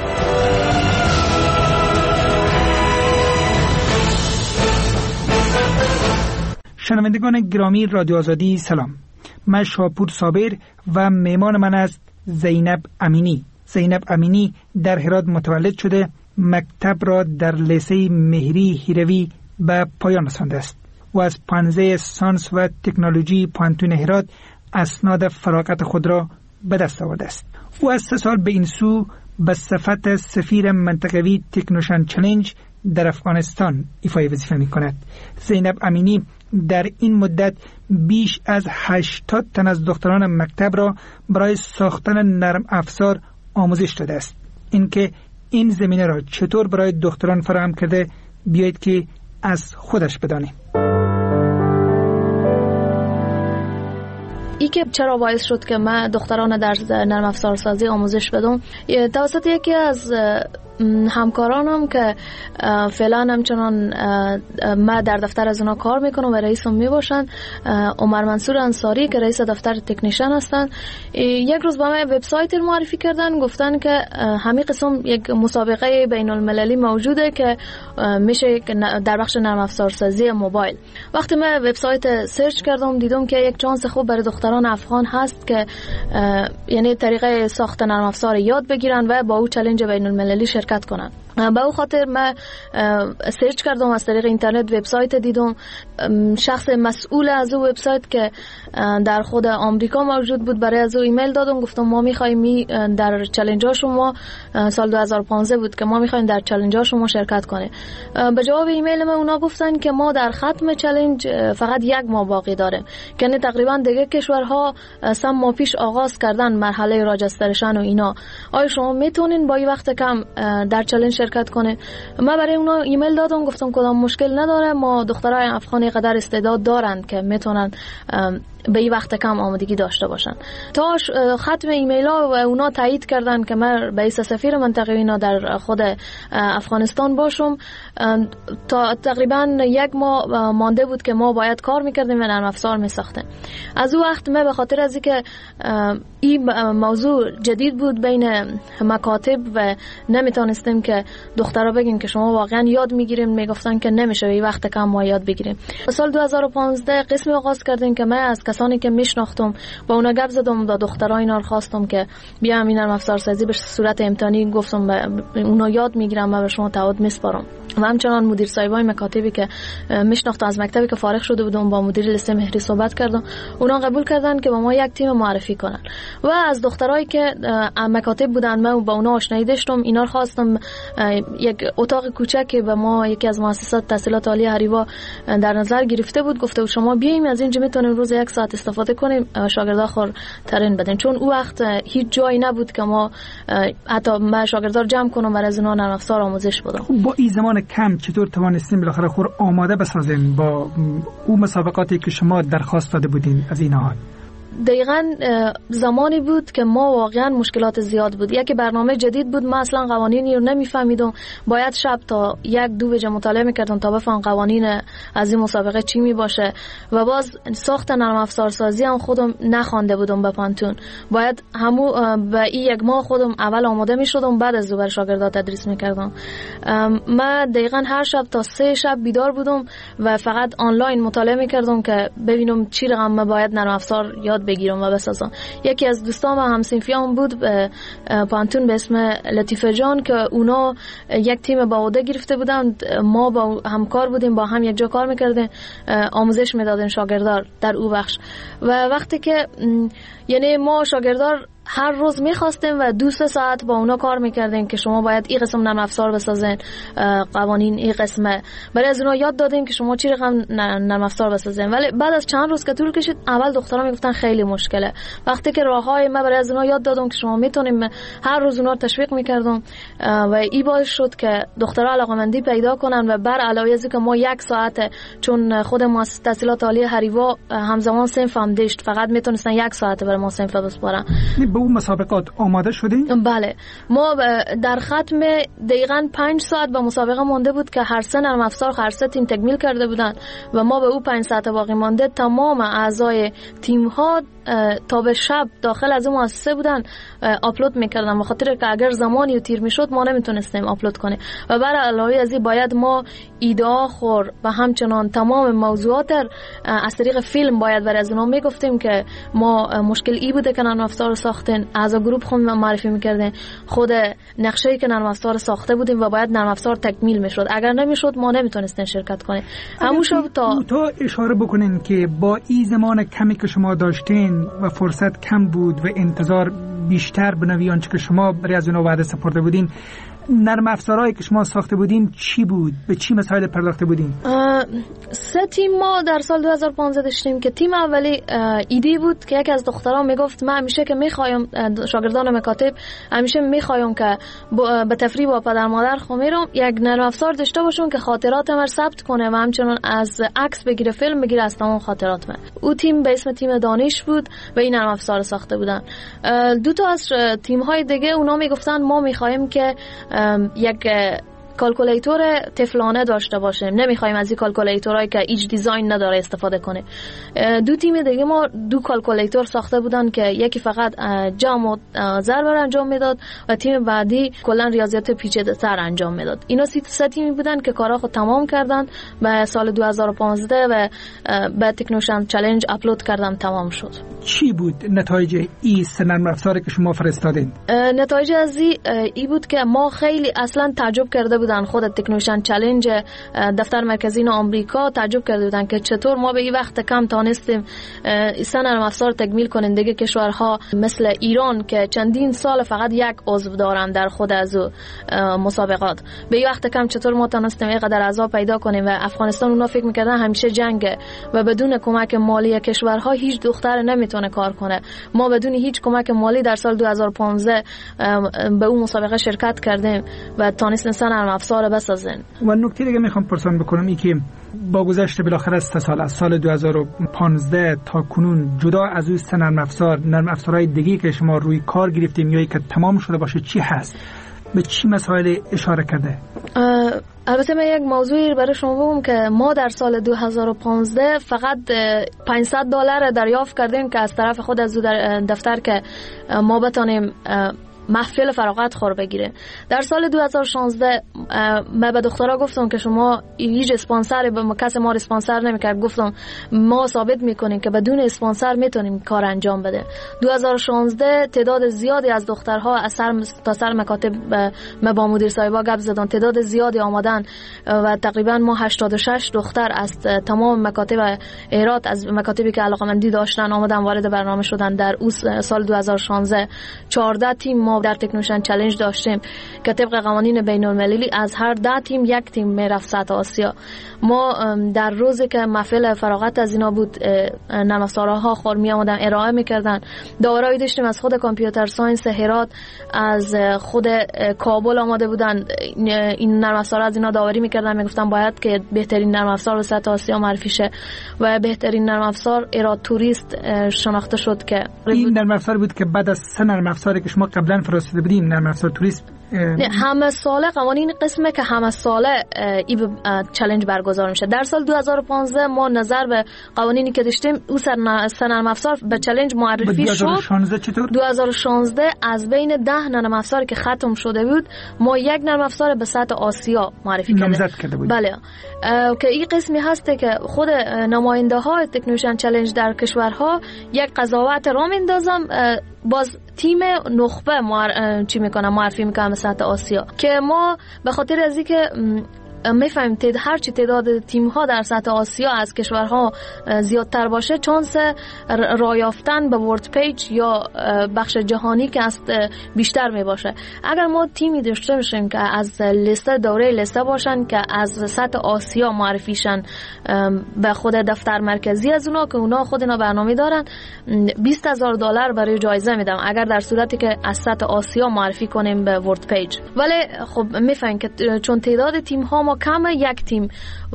N: شنوندگان گرامی رادیو آزادی سلام. من شاپور صابر و میمان من است زینب امینی. زینب امینی در هرات متولد شده، مکتب را در لیسه مهری هیروی به پایان رسانده است و از پانزه ساینس و تکنولوژی پانتون هرات اسناد فراغت خود را به دست آورده است. او از سه سال به این سو به صفت سفیر منطقوی تکنوشن چالنج در افغانستان ایفای وظیفه می کند. زینب امینی در این مدت بیش از هشتاد تن از دختران مکتب را برای ساختن نرم افزار آموزش داده است. اینکه این زمینه را چطور برای دختران فراهم کرده، بیایید که از خودش بدانیم.
O: ای که چرا باعث شد که من دختران در نرم افزار سازی آموزش بدم، توسط یکی از همکارانم که فعلا همچنان ما در دفتر از اونا کار میکنم و رئیسم میباشن، عمر منصور انصاری که رئیس دفتر تکنیشن هستن، یک روز با من وبسایت معرفی کردن. گفتن که همین قسم یک مسابقه بین المللی موجوده که میشه در بخش نرم افزار سازی موبایل. وقتی من وبسایت سرچ کردم دیدم که یک چانس خوب برای دختران افغان هست که یعنی طریقه ساخت نرم افزار یاد بگیرن و با او چالش بین المللی شرکت کنن. به او خاطر من سرچ کردم، از طریق اینترنت وبسایت دیدم. شخص مسئول از او وبسایت که در خود آمریکا موجود بود، برای از او ایمیل دادم، گفتم ما می‌خوایم در چالش ها شما، سال دو هزار و پانزده بود که ما می‌خوایم در چالش ها شما شرکت کنیم. به جواب ایمیل من اونا گفتن که ما در ختم چالش فقط یک ماه باقی داریم، که یعنی تقریبا دیگه کشورها سه ماه پیش آغاز کردن مرحله راجسترشن و اینا. آیا شما میتونین با این وقت کم در چالش شرکت کنه؟ من برای اونا ایمیل دادم، گفتم کدام مشکل نداره، ما دخترای افغانی قدر استعداد دارند که میتونن به این وقت کم آمادگی داشته باشن. تا ختم ایمیل ها و اونا تایید کردن که من رئیس سفیر منطقه اینا در خود افغانستان باشم. تا تقریبا یک ماه مانده بود که ما باید کار میکردیم و نرم افزار میساختیم. از اون وقت ما به خاطر از اینکه این موضوع جدید بود بین مکاتب و نمیتونستیم که دخترها بگیم که شما واقعا یاد میگیریم، میگفتن که نمیشه این وقت کم ما یاد بگیریم. سال دو هزار و پانزده قسمی آغاز کردیم که من از کسانی که میشناختم با اونا گپ زدم، با دخترها اینا رو خواستم که بیام این نرم افزار سازی به صورت امتحانی، گفتم اونا یاد میگیرم و به شما تعهد میسپارم. و همچنان مدیر صاحبای مکاتبی که میشناختم از مکتبی که فارغ شده بودم با مدیر لیسه مهری صحبت کردم، اونا قبول کردن که با ما یک تیم معرفی کنن. و از دخترایی که مکاتب بودن من با اونا آشنایی داشتم، اینا رو خواستم یک اتاق کوچکی به ما یکی از مؤسسات تحصیلات عالی هریوا در نظر گرفته بود، گفته بود شما بیایم از اینجا میتونیم روز یک ساعت استفاده کنیم شاگردا خور ترین بدن، چون اون وقت هیچ جایی نبود که ما حتی ما شاگردا جمع کنم برای از اونا نرم افزار آموزش بدم.
N: با این زمان کم چطور توانستیم بالاخره خور آماده بسازیم با اون مسابقاتی که شما درخواست داده بودین از این حال؟
O: دقیقاً زمانی بود که ما واقعا مشکلات زیاد بود. یکی برنامه جدید بود، ما اصلا قوانینی رو نمیفهمیدم، باید شب تا یک دو بجه مطالعه میکردم تا بفهم قوانین از این مسابقه چی می باشه. و باز ساخت نرم افزار سازی هم خودم نخوانده بودم به پانتون، باید همو به این یک ماه خودم اول آماده میشدم، بعد از بر شاگردا تدریس میکردم. من دقیقاً هر شب تا سه شب بیدار بودم و فقط آنلاین مطالعه میکردم که ببینم چی رقم باید نرم افزار یاد بگیرم و بسازم. یکی از دوستام همسنفیام بود به پانتون به اسم لطیفه جان که اونا یک تیم با عهده گرفته بودن، ما با همکار بودیم، با هم یک جا کار میکردیم، آموزش میدادن شاگردار در او بخش. و وقتی که یعنی ما شاگردار هر روز میخواستیم و دو سه ساعت با اونا کار میکردیم که شما باید این قسم نرم افزار بسازین، قوانین این قسمه، برای از اونا یاد دادیم که شما چی رقم نرم افزار بسازین. ولی بعد از چند روز که طول کشید اول دخترها میگفتن خیلی مشکله. وقتی که راههای ما برای از اونا یاد دادم که شما میتونیم، هر روز اونا رو تشویق میکردم و این باعث شد که دخترها علاقمندی پیدا کنن. و بر علاوه از اینکه ما یک ساعت، چون خود مؤسسه تحصیلات عالی هریوا همزمان صنف هم داشت، فقط میتونستن یک ساعت برای ما صنف بسپارن.
N: به اون مسابقات آماده شدین؟
O: بله، ما در ختم دقیقاً پنج ساعت به مسابقه مونده بود که هر سه نرم افزار هر سه تیم تکمیل کرده بودن و ما به اون پنج ساعت باقی مانده تمام اعضای تیم ها تا به شب داخل از اون مؤسسه بودن آپلود میکردن، به خاطر که اگر زمانی تیر میشد ما نمیتونستیم آپلود کنیم. و بر علاوه از این باید ما ایده خور و همچنان تمام موضوعات از طریق فیلم باید برای از اونها میگفتیم که ما مشکل ای بوده که نرم افزار ساختن، از گروه خود معرفی میکردن، خود نقشه‌ای که نرم افزار ساخته بودیم و باید نرم افزار تکمیل میشد، اگر نمیشد ما نمیتونستیم شرکت کنیم. همون شب تا
N: تو اشاره بکنین که با این زمان کمی که شما داشتین و فرصت کم بود و انتظار بیشتر بنوی آنچه که شما برای از اونها وعده سپرده بودین، نرم افزارهایی که شما ساخته بودین چی بود؟ به چی مسائل پرداخته بودین؟
O: سه تیم ما در سال دو هزار و پانزده داشتیم که تیم اولی ایده بود که یکی از دخترها میگفت من همیشه که میخوایم، شاگردان مکاتب همیشه میخوایم که به تفریح با پدر مادر خو میرم یک نرم افزار داشته باشم که خاطرات من ثبت کنه و همچنان از عکس بگیره، فیلم بگیره از تمام خاطرات من. او تیم به اسم تیم دانش بود و این نرم افزار ساخته بودن. دو تا از تیم های دیگه اونا میگفتن ما میخوایم که یک کالکولیتور تفلانه داشته باشیم، نمیخوایم از این کالکولیتورایی که هیچ دیزاین نداره استفاده کنه. دو تیم دیگه ما دو کالکولیتور ساخته بودن که یکی فقط جمع و ضرب انجام میداد و تیم بعدی کلا ریاضیات پیچیده‌تر انجام میداد. اینا سه تیمی بودن که کارا خود تمام کردن به سال دو هزار و پانزده و به تکنوشن چالش اپلود کردم، تمام شد.
N: چی بود نتایج این سه نرم افزاری که شما فرستادین؟
O: نتایج از این بود که ما خیلی اصلا تعجب کرده بودن، خود تکنوشن چالش دفتر مرکزی آمریکا تعجب کرده بودن که چطور ما به این وقت کم تانستیم سه نرم افزار تکمیل کنیم. دیگه کشورها مثل ایران که چندین سال فقط یک عضو دارن در خود از مسابقات، به این وقت کم چطور ما تانستیم اینقدر اعضا پیدا کنیم. و افغانستان اونا فکر میکردن همیشه جنگه و بدون کمک مالی کشورها هیچ دختر نمیتونه کار کنه. ما بدون هیچ کمک مالی در سال دو هزار و پانزده به اون مسابقه شرکت کردیم و تانستیم سه نرم نرم افزار بسازن.
N: و نکته دیگه میخوام پرسان بکنم ای که با گذشت بالاخره از سه سال از سال دو هزار و پانزده تا کنون جدا از اون سه نرم افزار نرم افزارهای دیگه که شما روی کار گرفتیم یا که تمام شده باشه چی هست؟ به چی مسائل اشاره کرده؟
O: البته من یک موضوعی برای شما بگم که ما در سال دو هزار و پانزده فقط پانصد دلار دریافت کردیم که از طرف خود از دفتر که ما بتانیم محفل فراغت خور بگیره. در سال دو هزار و شانزده من به دخترها گفتم که شما هیچ اسپانسر به کس ما اسپانسر نمیکرد. گفتم ما ثابت میکنیم که بدون اسپانسر میتونیم کار انجام بده. دو هزار و شانزده تعداد زیادی از دخترها از سر تا سر مکاتب ما با مدیر صاحبا گپ زدن، تعداد زیادی آمدن و تقریبا ما هشتاد و شش دختر از تمام مکاتب هرات از مکاتبی که علاقمندی داشتن آمدن وارد برنامه شدن. در اون سال دو هزار و شانزده چهارده تیم ما در تکنوشن چالش داشتیم که طبق قوانین بین المللی از هر ده تیم یک تیم میرفت سطح آسیا. ما در روزی که محفل فراغت از اینا بود نرم افزارها خور می آمدن ارائه میکردن. داورایی داشتیم از خود کامپیوتر ساینس هرات، از خود کابل آماده بودن. این نرم افزارها از اینا داوری میکردن، میگفتن باید که بهترین نرم افزار به سطح آسیا معرفی شه و بهترین نرم افزار هرات توریست شناخته شد. که
N: این نرم افزار بود که بعد از سه نرم افزاری که شما قبلا فرستاده بودیم نرم افزار توریست
O: همه ساله قوانین قسمه که همه ساله این چالش برگزار میشه. در سال دو هزار و پانزده ما نظر به قوانینی که داشتیم او سر نرم افزار به چالش معرفی شد. دو هزار و شانزده از بین ده نرم افزاری که ختم شده بود ما یک نرم افزار به سطح آسیا معرفی کردیم. بله که این قسمی هسته که خود نماینده های تکنوشن چالش در کشورها یک قضاوت را میندازم، باز تیم نخبه معر... چی میکنه معرفی میکنه به سطح آسیا که ما به خاطر از اینکه میفهمیم تعداد هر چی تعداد تیم ها در سطح آسیا از کشورها زیادتر باشه چانس راه یافتن به ورد پیج یا بخش جهانی که است بیشتر می باشه. اگر ما تیمی داشته باشیم که از لیست دوره لیست باشن که از سطح آسیا معرفیشن به خود دفتر مرکزی از اونا که اونا خود اینا برنامه دارن بیست هزار دلار برای جایزه میدم اگر در صورتی که از سطح آسیا معرفی کنیم به ورد پیج. ولی خب میفهمیم که چون تعداد تیم ها ما کم یک تیم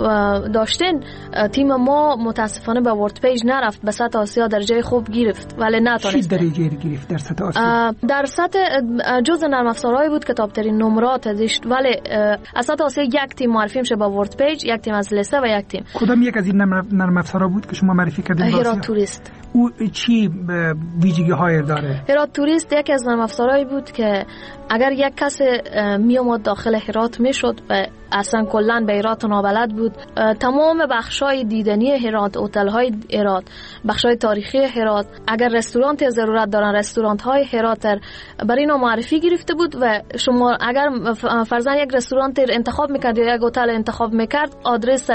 O: داشتین، تیم ما متاسفانه به ورد پیج نرفت، به سطح آسیا درجه خوب گرفت ولی نتونست.
N: چه درجه گرفت در سطح آسیا؟
O: در سطح جز نرم افزارهایی بود که تاپ ترین نمرات داشت ولی از سطح آسیا یک تیم معرفی میشه با ورد پیج، یک تیم از لیسته و یک تیم.
N: کدام یک از این نرم افزارها بود که شما معرفی کردید؟
O: هرات توریست.
N: او چی ویژگی های داره؟
O: هرات توریست یکی از نرم افزارهایی بود که اگر یک کس می اومد داخل هرات میشد و اصلا کلا به هرات نابلد بود، تمام بخشای دیدنی هرات، هتل‌های هرات، بخشای تاریخی هرات، اگر رستوران ضرورت دارن رستوران های هرات برای اینا معرفی گرفته بود و شما اگر فرضاً یک رستوران انتخاب میکرد یا یک هتل انتخاب میکرد آدرس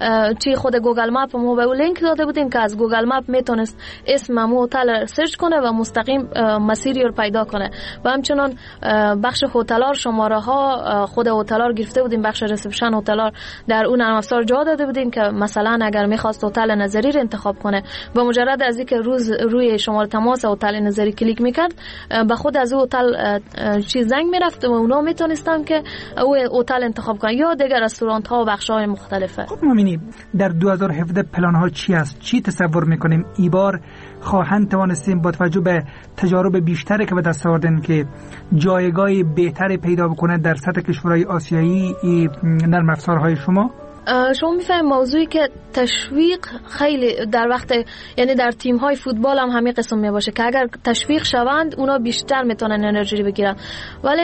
O: چی خود گوگل مپ ما به لینک داده بودیم که از گوگل مپ میتونست اسم مو هتل سرچ کنه و مستقیم مسیری رو پیدا کنه. و همچنان بخش هتل‌ها شماره ها خود هتل‌ها گرفته بودیم، بخش ریسپشن هتل‌ها در اون نرم افزار جا داده بودیم که مثلا اگر می‌خواست هتل نظری رو انتخاب کنه با مجرد از اینکه روز روی شماره تماس هتل نظری کلیک می‌کرد به خود از اون هتل چیز زنگ می‌رفت و اونا میتونستن که او هتل انتخاب کنن یا دیگر رستوران‌ها و بخش‌های مختلفه.
N: خب مؤمنی در دو هزار و هفده پلن‌ها چی است؟ چی تصور می‌کنیم ای بار خواهند توانستیم با توجه به تجارب بیشتری که به دست آوردن که جایگاه بهتری پیدا بکنه در سطح کشورهای آسیایی نرم افزارهای شما؟
O: شما میفهمید موضوعی که تشویق خیلی در وقت یعنی در تیم های فوتبال هم همین قسم می باشه که اگر تشویق شوند اونا بیشتر میتونن انرژی بگیرن. ولی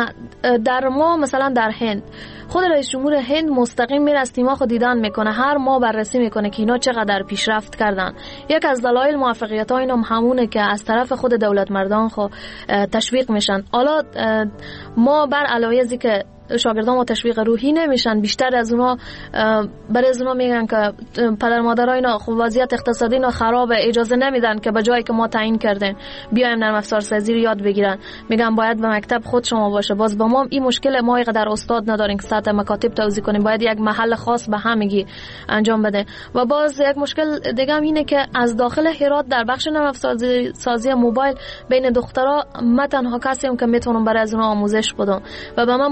O: در ما مثلا در هند خود رئیس جمهور هند مستقیم میره از تیم‌ها خود دیدن میکنه، هر ماه بررسی میکنه که اینا چقدر پیشرفت کردن. یک از دلایل موفقیت ها اینا همونه که از طرف خود دولت مردان خو تشویق میشن. حالا ما بر علاوه از که شاگردان ما تشویق روحی نمیشن، بیشتر از اونا برای از اونا میگن که پدر مادرها اینا خب وضعیت اقتصادی اینا خرابه، اجازه نمیدن که به جایی که ما تعیین کردیم بیایم نرم افزار سازی رو یاد بگیرن، میگن باید به مکتب خود شما باشه. باز با ما این مشکل ما اینقدر استاد نداریم که سطح مکاتب توزیع کنیم، باید یک محل خاص به همگی انجام بده. و باز یک مشکل دیگه هم اینه که از داخل هرات در بخش نرم افزار سازی موبایل بین دخترها ما تنها کسی هم که میتونم برای از اونها آموزش بدم و به من مشکل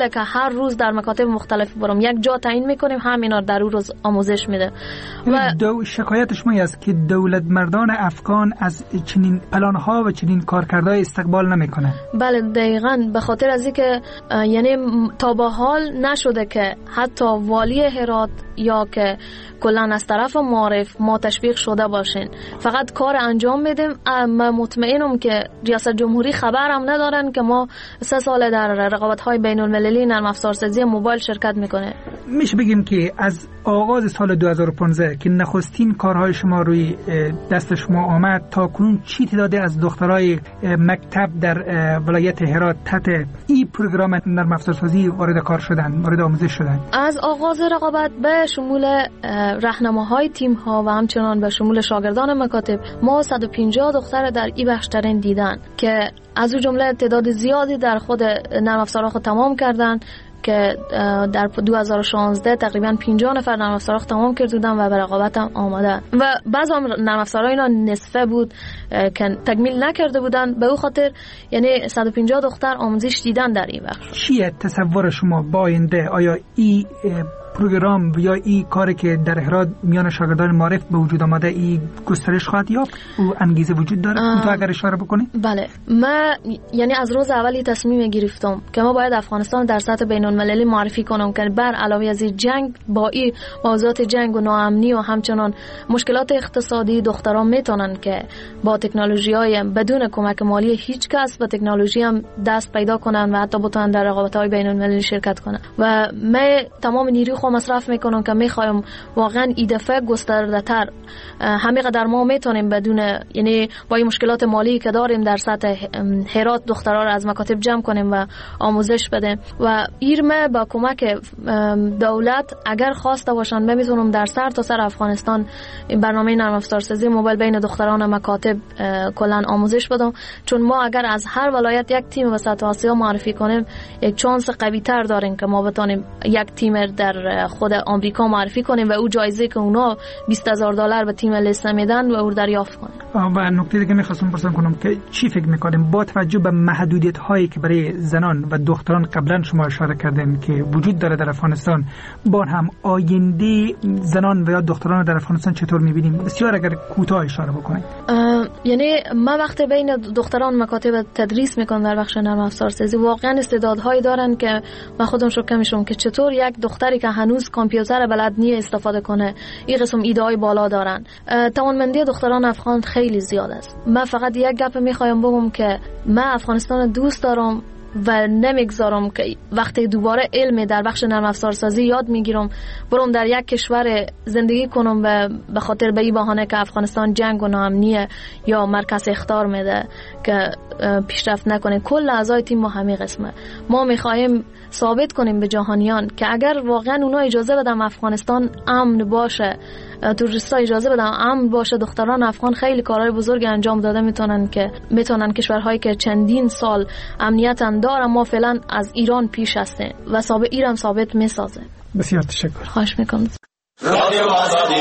O: نیست که هر روز در مکاتب مختلف برم. یک جا تعیین میکنیم، همینا در اون روز آموزش میده.
N: و دو شکایت شما است که دولت مردان افغان از چنین پلانها و چنین کارکردهای استقبال نمیکنه.
O: بله دقیقاً، به خاطر از اینکه یعنی تا به حال نشده که حتی والی هرات یا که کلا از طرف معارف ما تشویق شده باشین. فقط کار انجام میدیم. من مطمئنم که ریاست جمهوری خبر هم ندارن که ما سه سال در رقابت‌های بین المللی نرم افزارسازی موبایل شرکت میکنه.
N: میشه بگیم که از آغاز سال دو هزار و پانزده که نخستین کارهای شما روی دست شما آمد تا کنون چی تعدادی از دخترای مکتب در ولایت هرات تحت این پروگرام نرم افزارسازی وارد کار شدن، وارد آموزش شدن؟
O: از آغاز رقابت به شمول راهنماهای تیم ها و همچنان به شمول شاگردان مکاتب ما صد و پنجاه دختر در این بخش ترین دیدن که از اون جمله تعداد زیادی در خود نرم افزارها خود تمام کردن که در دو هزار و شانزده تقریبا پنجاه نفر نرم افزارها تمام کردن و به رقابت هم آمدن و بعضی نرم افزارها اینا نصفه بود که تکمیل نکرده بودن. به او خاطر یعنی صد و پنجاه دختر آموزش دیدن در این بخش.
N: چیه تصور شما با آینده؟ آیا این پروگرام یا این کاری که در هرات میان شاگردان معارف به وجود آمده این گسترش خواهد یافت و انگیزه وجود داره؟ تو اگر اشاره بکنی؟
O: بله، ما یعنی از روز اولی تصمیم گرفتم که ما باید افغانستان در سطح بین المللی معرفی کنم که بر علاوه از جنگ با این موضوعات جنگ و ناامنی و همچنان مشکلات اقتصادی دختران میتونن که با تکنولوژی‌های بدون کمک مالی هیچ کس به تکنولوژی هم دست پیدا کنن و حتی بتونن در رقابت‌های بین المللی شرکت کنن. و ما تمام نیروی مصرف میکنم که میخوایم واقعا این دفعه گسترده تر همه قدر ما میتونیم بدون یعنی با این مشکلات مالی که داریم در سطح هرات دخترها را از مکاتب جمع کنیم و آموزش بدیم و ایرمه با کمک دولت اگر خواسته باشن من میتونم در سر تا سر افغانستان برنامه نرم افزارسازی موبایل بین دختران مکاتب کلا آموزش بدم، چون ما اگر از هر ولایت یک تیم به سطح آسیا معرفی کنیم یک شانس قوی تر داریم که ما بتونیم یک تیم در خود آمریکا معرفی کنیم و او جایزه که اونا بیست هزار دلار به تیم لیست میدن و او دریافت کنیم.
N: و نکته دیگه میخواستم پرسیدم کنم که چی فکر میکنیم با توجه به محدودیت هایی که برای زنان و دختران قبلا شما اشاره کردین که وجود داره در افغانستان، با هم آینده زنان و یا دختران در افغانستان چطور میبینیم؟ بسیار اگر کوتاه اشاره بکنید.
O: یعنی ما وقتی بین دختران مکاتب تدریس میکنم در بخش نرم افزارسازی واقعا استعدادهایی دارن که من خودم شوکه میشم که چطور یک دختری که هنوز کامپیوتر بلد نیست استفاده کنه. این قسم ایده‌های بالا دارن. توانمندی دختران افغان خیلی زیاد است. من فقط یک گپ میخوایم بگم که من افغانستان دوست دارم و نمیگذارم که وقتی دوباره علم در بخش نرم افزارسازی یاد میگیرم برم در یک کشور زندگی کنم و به خاطر به این بهانه که افغانستان جنگ و ناامنیه یا مرکز اخطار میده که پیشرفت نکنه. کل اعضای تیم ما همین قسمه. ما میخوایم ثابت کنیم به جهانیان که اگر واقعا اونا اجازه بدن افغانستان امن باشه، توریستا اجازه بدن امن باشه، دختران افغان خیلی کارهای بزرگ انجام داده میتونن که میتونن کشورهایی که چندین سال امنیت دارن ما فعلا از ایران پیش هستیم و ثابت ایران ثابت میسازه.
N: بسیار تشکر.
O: خواهش میکنم.
P: رادیو آزادی.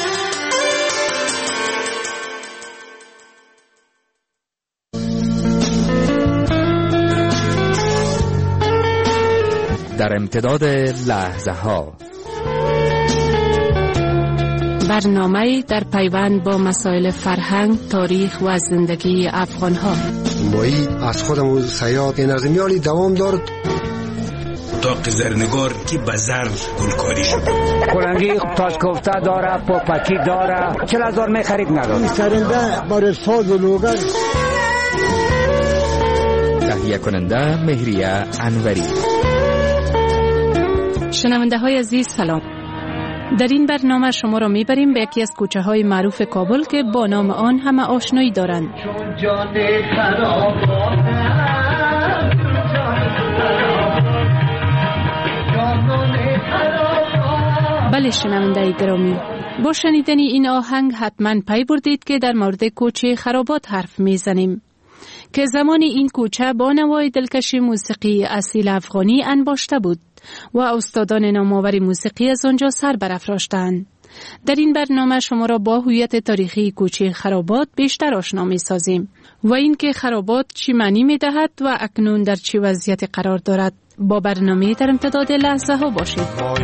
Q: در امتداد لحظه ها
R: برنامه در پیوند با مسائل فرهنگ، تاریخ و زندگی افغان ها.
S: مایی از خودمون سیاد این از میالی دوام دارد.
T: اتاق زرنگار که بزر گلکاری شده.
U: کلنگی تاش کوفته داره، پاپکی داره. چل هزار می خرید نداره.
S: سرنده برای ساز و لوگر.
Q: تهیه کننده مهریه انوری.
R: شنونده های عزیز سلام. در این برنامه شما را میبریم به یکی از کوچه های معروف کابل که با نام آن همه آشنایی دارند. بله شنونده گرامی، با شنیدن این آهنگ حتما پی بردید که در مورد کوچه خرابات حرف میزنیم که زمان این کوچه با نوای دلکش موسیقی اصیل افغانی انباشته بود و استادان نامآور موسیقی از آنجا سر برافراشتند. در این برنامه شما را با هویت تاریخی کوچه خرابات بیشتر آشنا می‌سازیم و اینکه خرابات چی معنی می‌دهد و اکنون در چه وضعیت قرار دارد. با برنامه در امتداد لحظه ها باشید.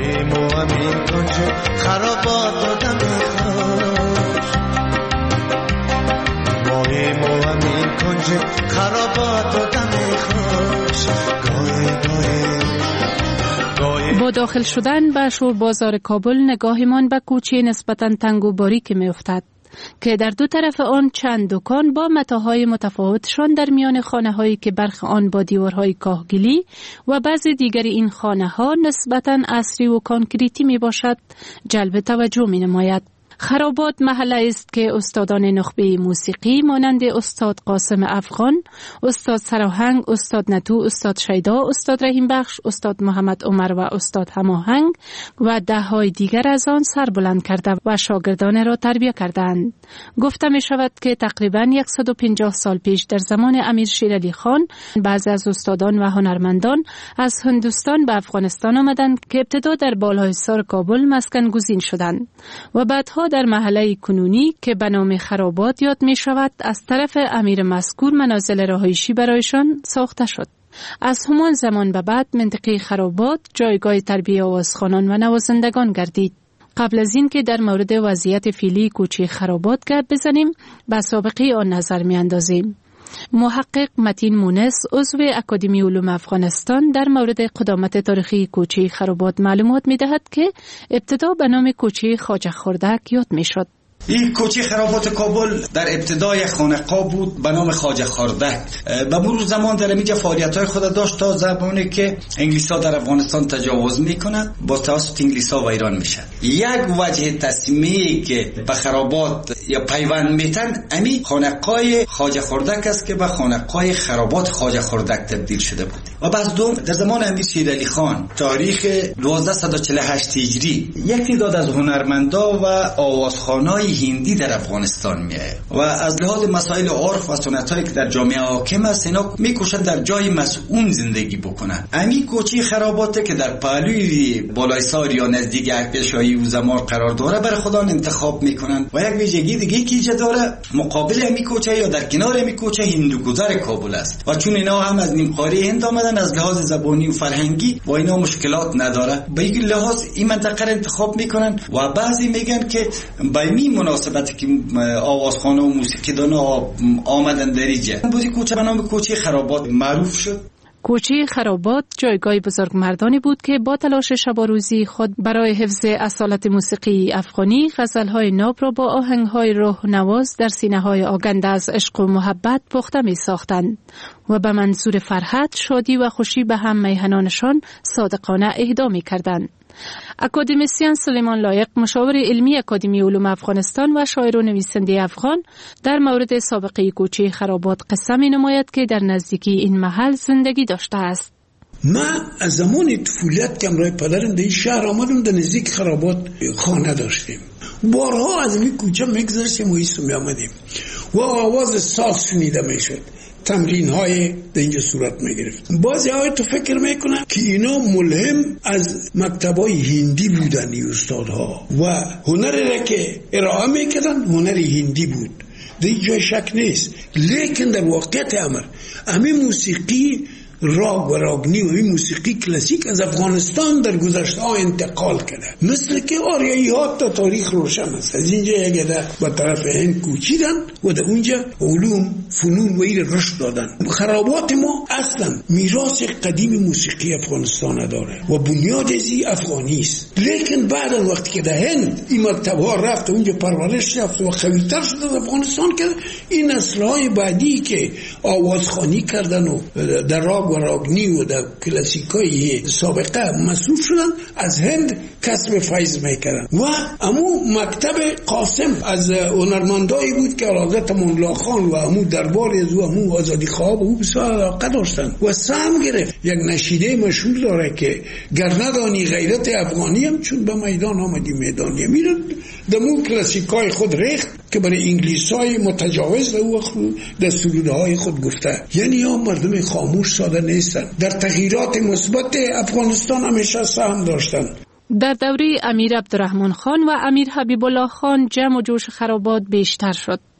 R: با داخل شدن به شور بازار کابل نگاهمان به کوچه نسبتاً تنگ و باریک می افتد که در دو طرف آن چند دکان با متاهای متفاوتشان در میان خانه‌هایی که برخی آن با دیوارهای کاهگلی و بعضی دیگر این خانه‌ها نسبتاً عصری و کانکریتی می باشد جلب توجه می نماید. خرابات محله است که استادان نخبه موسیقی مانند استاد قاسم افغان، استاد سراهنگ، استاد نتو، استاد شیدا، استاد رحیم بخش، استاد محمد عمر و استاد هماهنگ و ده های دیگر از آن سر بلند کرده و شاگردان را تربیه کردند. گفته می شود که تقریباً صد و پنجاه سال پیش در زمان امیر شیر علی خان بعضی از استادان و هنرمندان از هندوستان به افغانستان آمدند که ابتدا در بالایسار کابل مسکن گزین شدند و بعدها در محله کنونی که به نام خرابات یاد می شود از طرف امیر مذکور منازل رهایشی برایشان ساخته شد. از همان زمان به بعد منطقه خرابات جایگاه تربیه آوازخوانان و نوازندگان گردید. قبل از این که در مورد وضعیت فعلی کوچه خرابات گپ بزنیم به سابقه آن نظر می اندازیم. محقق متین مونس عضو اکادمی علوم افغانستان در مورد قدامت تاریخی کوچه خرابات معلومات می دهد که ابتدا به نام کوچه خواجه خردک یاد می شد.
C: این کوچه خرابات کابل در ابتدای خانقاه بود به نام خواجه خردک. به مرور زمان در اینجا فعالیت‌های خود داشت تا زمانی که انگلیس‌ها در افغانستان تجاوز میکنند با توسط انگلیس‌ها ویران میشن. یک وجه تسمیه‌ای که به خرابات یا پیوند میتن امی خانقاه خواجه خردک است که به خانقاه خرابات خواجه خردک تبدیل شده بود. و بعد دوم در زمان امیر شیر علی خان تاریخ دوازده چهل و هشت هجری یک تعداد از هنرمندا و آوازخوانای هندی در افغانستان میاد و از لحاظ مسائل عرف و سنتایی که در جامعه حاکم است اینا میکوشن در جای مسئول زندگی بکنن. همین کوچه خراباته که در پهلوی بالایسار یا نزدیک اکبرشاهی و زمار قرار داره برای خودان انتخاب میکنن و یک ویژگی دیگه که ایجاد داره مقابل همین کوچه یا در کنار همین کوچه هندوگذر کابل است و چون اینا هم از نیم قاره هند آمدن از لحاظ زبانی و فرهنگی و اینا مشکلات نداره به این لحاظ این منطقه را انتخاب میکنن و بعضی میگن که با این مناسبتی که آوازخوانه و موسیقیدان آمدن در اینجا بودی کوچه به نام کوچه خرابات معروف شد.
R: کوچه خرابات جایگاه بزرگمردانی بود که با تلاش شب و روزی خود برای حفظ اصالت موسیقی افغانی غزل‌های ناب را با آهنگ‌های روح نواز در سینه‌های آگنده از عشق و محبت پخته می‌ساختند و به منظور فرحت، شادی و خوشی به هم میهنانشان صادقانه اهدا می‌کردند. اکادمیسیان سلیمان لایق مشاور علمی اکادمی علوم افغانستان و شاعر و نویسنده افغان در مورد سابقه کوچه خرابات قصه می نماید که در نزدیکی این محل زندگی داشته است.
V: ما از زمان طفولیت که امرای پدرم در این شهر آمدم در نزدیک خرابات خانه داشتیم. بارها از این کوچه میگذشتیم و ایستو می آمدیم و آواز ساز شنیده می شد. تمرین های در اینجا صورت می گرفت. بعضی های تو فکر میکنن که اینا ملهم از مکتبای هندی بودن این استادها و هنری را که ارائه میکردن هنری هندی بود. در اینجا شک نیست، لیکن در واقعیت امر همین موسیقی راگ و راگنی و این موسیقی کلاسیک از افغانستان در گذشته ها انتقال کرده. مثل که آریایی ها تا تاریخ روشن است. از اینجا یک عده به طرف هند کوچیدن و در اونجا علوم فنون و این رشد دادن. خرابات ما اصلا میراث قدیم موسیقی افغانستان داره و بنیاد ازی افغانی است. لیکن بعد از وقتی که در هند این مکتب ها رفت اونجا پرورش یافت و قوی‌تر شد از افغانستان کرد، این نسل‌های بعدی که آوازخوانی کردن و در راگ و راگنی و در کلاسیکای سابقه مصروف شدن از هند کسب فیض میکردن و امو مکتب قاسم از هنرمندایی بود که حضرت مولا خان و امو دربار از امو آزادی خواه او بسیار علاقه داشتن و سهم گرفت. یک نشیده مشهور داره که گر ندانی غیرت افغانی هم چون به میدان آمدی میدانی میرد دمو کلاسیکای خود ریخت که برای انگلیسای متجاوز او در سرودهای خود گفته. یعنی ها مردم خاموش ساده نیستن، در تغییرات مثبت افغانستان همیشه سهم داشتن.
R: در دوره امیر عبدالرحمن خان و امیر حبیب الله خان جمع و جوش خرابات بیشتر شد.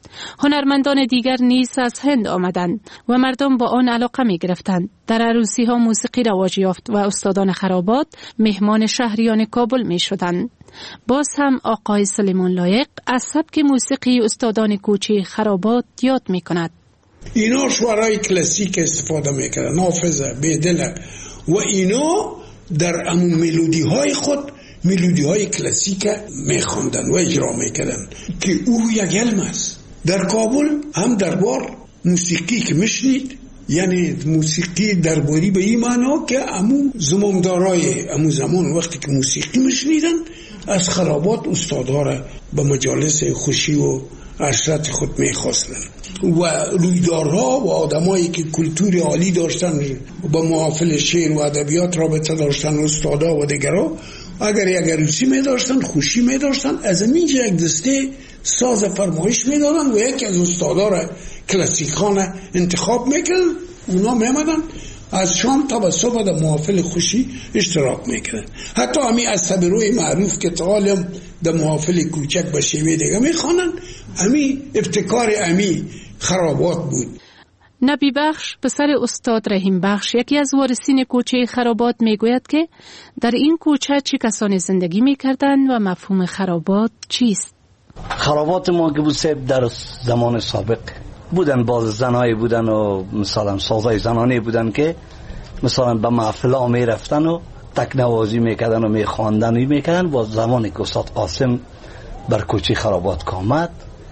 R: هنرمندان دیگر نیز از هند آمدند و مردم با آن علاقه می گرفتند. در عروسی ها موسیقی رواج یافت و استادان خرابات مهمان شهریان کابل می شدند. باز هم آقای سلیمان لایق از سبک موسیقی استادان کوچه خرابات یاد می کند.
V: اینا شعرهای کلاسیک استفاده میکردن، حافظه، بیدله و اینا در امون ملودی های خود ملودی های کلاسیک میخواندن و اجرا میکردن که او یک علم است. در کابل هم دربار موسیقی که میشنید، یعنی موسیقی درباری به این معنا که امو زمامدارای امو زمان وقتی که موسیقی میشنیدن از خرابات استادها را به مجالس خوشی و عشرت خود میخواستن و رویدارها و آدمایی که کلتور عالی داشتن با محافل شعر و ادبیات رابطه داشتن، استادا و دیگرها، اگر یک عروسی می داشتن، خوشی می داشتن، از اینجا یک دسته ساز فرمایش می دادن و یکی از استادا را کلاسیکانه انتخاب میکردن. اونا می آمدن از شام تا به صبح در محافل خوشی اشتراک میکردن. حتی همی از صبروی معروف که تعالیم در محافل کوچک به شیوه دیگه میخوانن، همی ابتکار همی خرابات بود.
R: نبی بخش پسر استاد رحیم بخش یکی از وارثین کوچه خرابات میگوید که در این کوچه چه کسانی زندگی میکردند و مفهوم خرابات چیست؟
G: خرابات ما که بود در زمان سابق بودن، باز زنایی بودن و مثلا سازای زنانی بودن که مثلا به محفل ها می رفتن و تکنوازی میکردن و می خواندن و میکردن. با زمانی که استاد قاسم بر کوچه خرابات کامد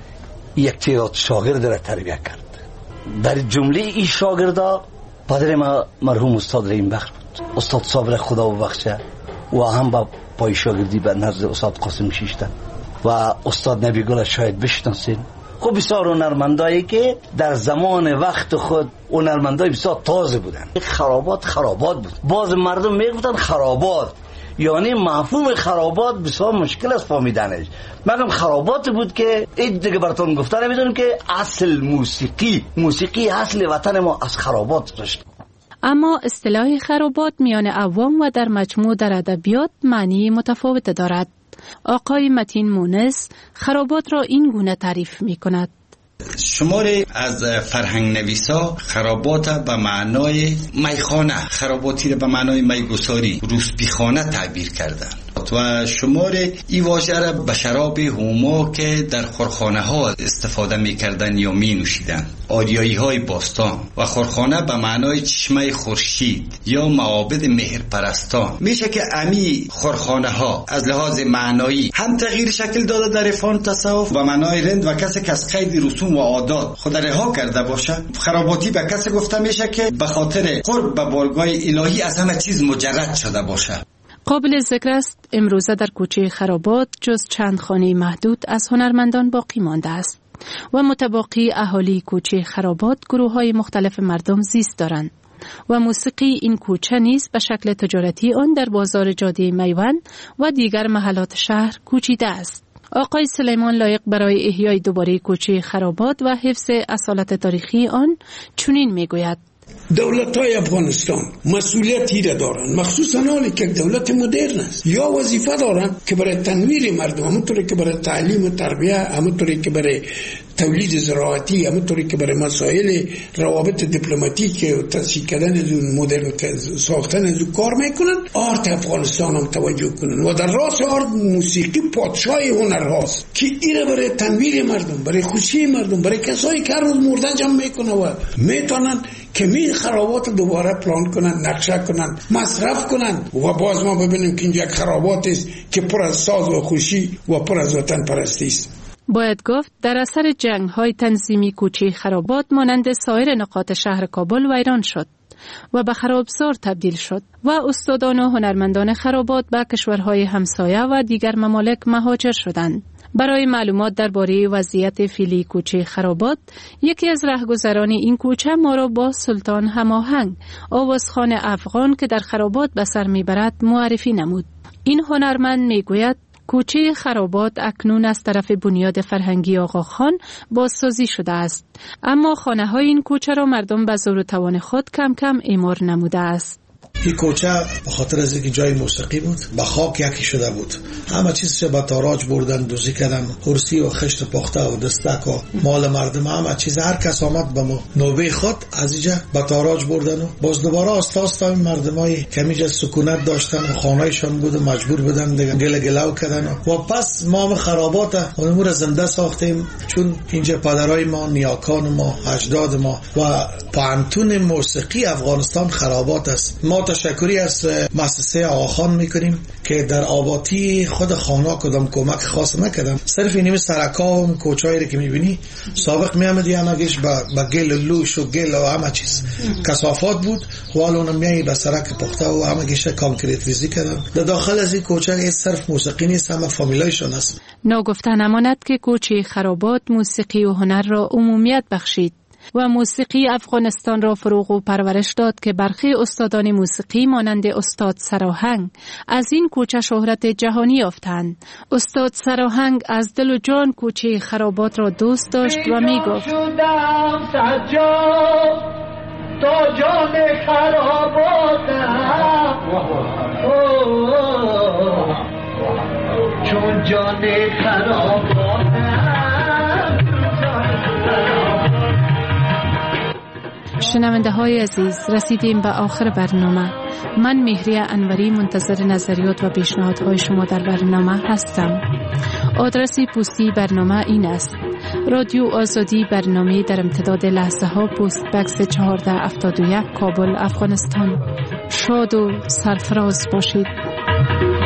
G: یک تعداد شاگرد را تربیت کرد. در جمله این شاگردا پدر ما مرحوم استاد رحیم بخش بود. استاد صابر خدا ببخشه و هم با پای شاگردی به نزد استاد قاسم شیشتن و استاد نبی گل شاید بشناسین. خب بسیار هنرمندایی که در زمان وقت خود هنرمندای بسیار تازه بودن. خرابات خرابات بود. باز مردم میگفتن خرابات، یعنی مفهوم خرابات بسیار مشکل است فهمیدنش. مگم خرابات بود که این دیگه براتون گفتن نمیدونم که اصل موسیقی موسیقی اصل وطن ما از خرابات داشت.
R: اما اصطلاح خرابات میان عوام و در مجموع در ادبیات معنی متفاوت دارد. آقای متین مونس خرابات را این گونه تعریف می کند.
C: شماری از فرهنگ نویسا خرابات به معنای میخانه، خراباتی را به معنای میگساری، روسپیخانه تعبیر کردن و شمار این واژه را به شراب هوما که در خورخانه ها استفاده می کردن یا می نوشیدن، آریایی های باستان و خورخانه به معنای چشمه خورشید یا معابد مهرپرستان. میشه که امی خورخانه ها از لحاظ معنایی هم تغییر شکل داده در عرفان تصوف و معنای رند و کسی که از قید رسوم و عادات خود رها کرده باشه. خراباتی به کسی گفته میشه که به خاطر قرب به بارگاه الهی از همه چیز مجرد شده باشه.
R: قابل ذکر است امروزه در کوچه خرابات جز چند خانه محدود از هنرمندان باقی مانده است و متباقی اهالی کوچه خرابات گروه های مختلف مردم زیست دارند و موسیقی این کوچه نیز به شکل تجارتی آن در بازار جاده میوند و دیگر محلات شهر کوچیده است. آقای سلیمان لایق برای احیای دوباره کوچه خرابات و حفظ اصالت تاریخی آن چنین میگوید:
V: دولت های افغانستان مسئولیتی را دارن، مخصوصا حالی که دولت مدرن است، یا وظیفه دارن که برای تنویر مردم، همونطوری که برای تعلیم و تربیه، همونطوری که برای تولید زراعتی، همونطوری که برای مسائل روابط دیپلماتیک و تسهیل کردن از اون مدرن ساختن از اون کار میکنن. آرت افغانستان هم توجه کنن و در راس آرت موسیقی پادشاه هنر هاست که ایره برای تنویر مردم، برای خوشی مردم، برای کسایی که هر روز مرده جمع میکنن و میتونن که می خرابات دوباره پلان کنن، نقشه کنن، مصرف کنن و باز ما ببینیم که اینجا خرابات است که پر از ساز و خوشی و پر از وطن پرستی است.
R: باید گفت در اثر جنگ های تنظیمی کوچه خرابات مانند سایر نقاط شهر کابل ویران شد و به خرابزار تبدیل شد و استادان و هنرمندان خرابات به کشورهای همسایه و دیگر ممالک مهاجر شدند. برای معلومات درباره وضعیت فعلی کوچه خرابات، یکی از رهگذران این کوچه ما را با سلطان هماهنگ، آوازخوان افغان که در خرابات به سر میبرد، معرفی نمود. این هنرمند میگوید کوچه خرابات اکنون از طرف بنیاد فرهنگی آقاخان بازسازی شده است، اما خانه های این کوچه را مردم به زور و توان خود کم کم اعمار نموده است.
D: این کوچه به خاطر از اینکه جای موسیقی بود به خاک یکی شده بود. همه چیزش به تاراج بردن، دوزی کردن، کرسی و خشت پخته و دستک و مال مردم، همه چیز. هر کس آمد به نوبه خود از اینجا به تاراج بردن و باز دوباره آستا آستا این مردمای کمیجا سکونت داشتن و خانه‌شان بود و مجبور بودن دیگه گله گلو کردن و پس ما هم خرابات اونمور زنده ساختیم، چون اینجا پدرای ما، نیاکان ما، اجداد ما و پانتون موسیقی افغانستان خرابات است. ما تشکری از مؤسسه آقاخان میکنیم که در آبادی خود خانه کدام کمک خاص نکردن، صرف اینیم سرکا و کوچایی که میبینی سابق میامدی همگیش با با گل لوش و گل و همه چیز کثافات بود، حالا اونم میای به سرک پخته و همگیش کانکریت ریزی کردن. در داخل از این کوچه صرف موسیقی نیست، همه فامیلایشون است.
R: ناگفته نماند که کوچه خرابات موسیقی و هنر را عمومیت بخشید و موسیقی افغانستان را فروغ و پرورش داد که برخی استادان موسیقی مانند استاد سراهنگ از این کوچه شهرت جهانی یافتند. استاد سراهنگ از دل و جان کوچه خرابات را دوست داشت و می گفت
H: تا جان خراباتم چون جان خراباتم.
R: شنونده های عزیز، رسیدیم به آخر برنامه. من مهریه انوری منتظر نظریات و پیشنهادهای شما در برنامه هستم. آدرس پستی برنامه این است: رادیو آزادی، برنامه در امتداد لحظه ها، پست بکس چهارده هفتاد و یک، کابل، افغانستان. شاد و سرفراز باشید.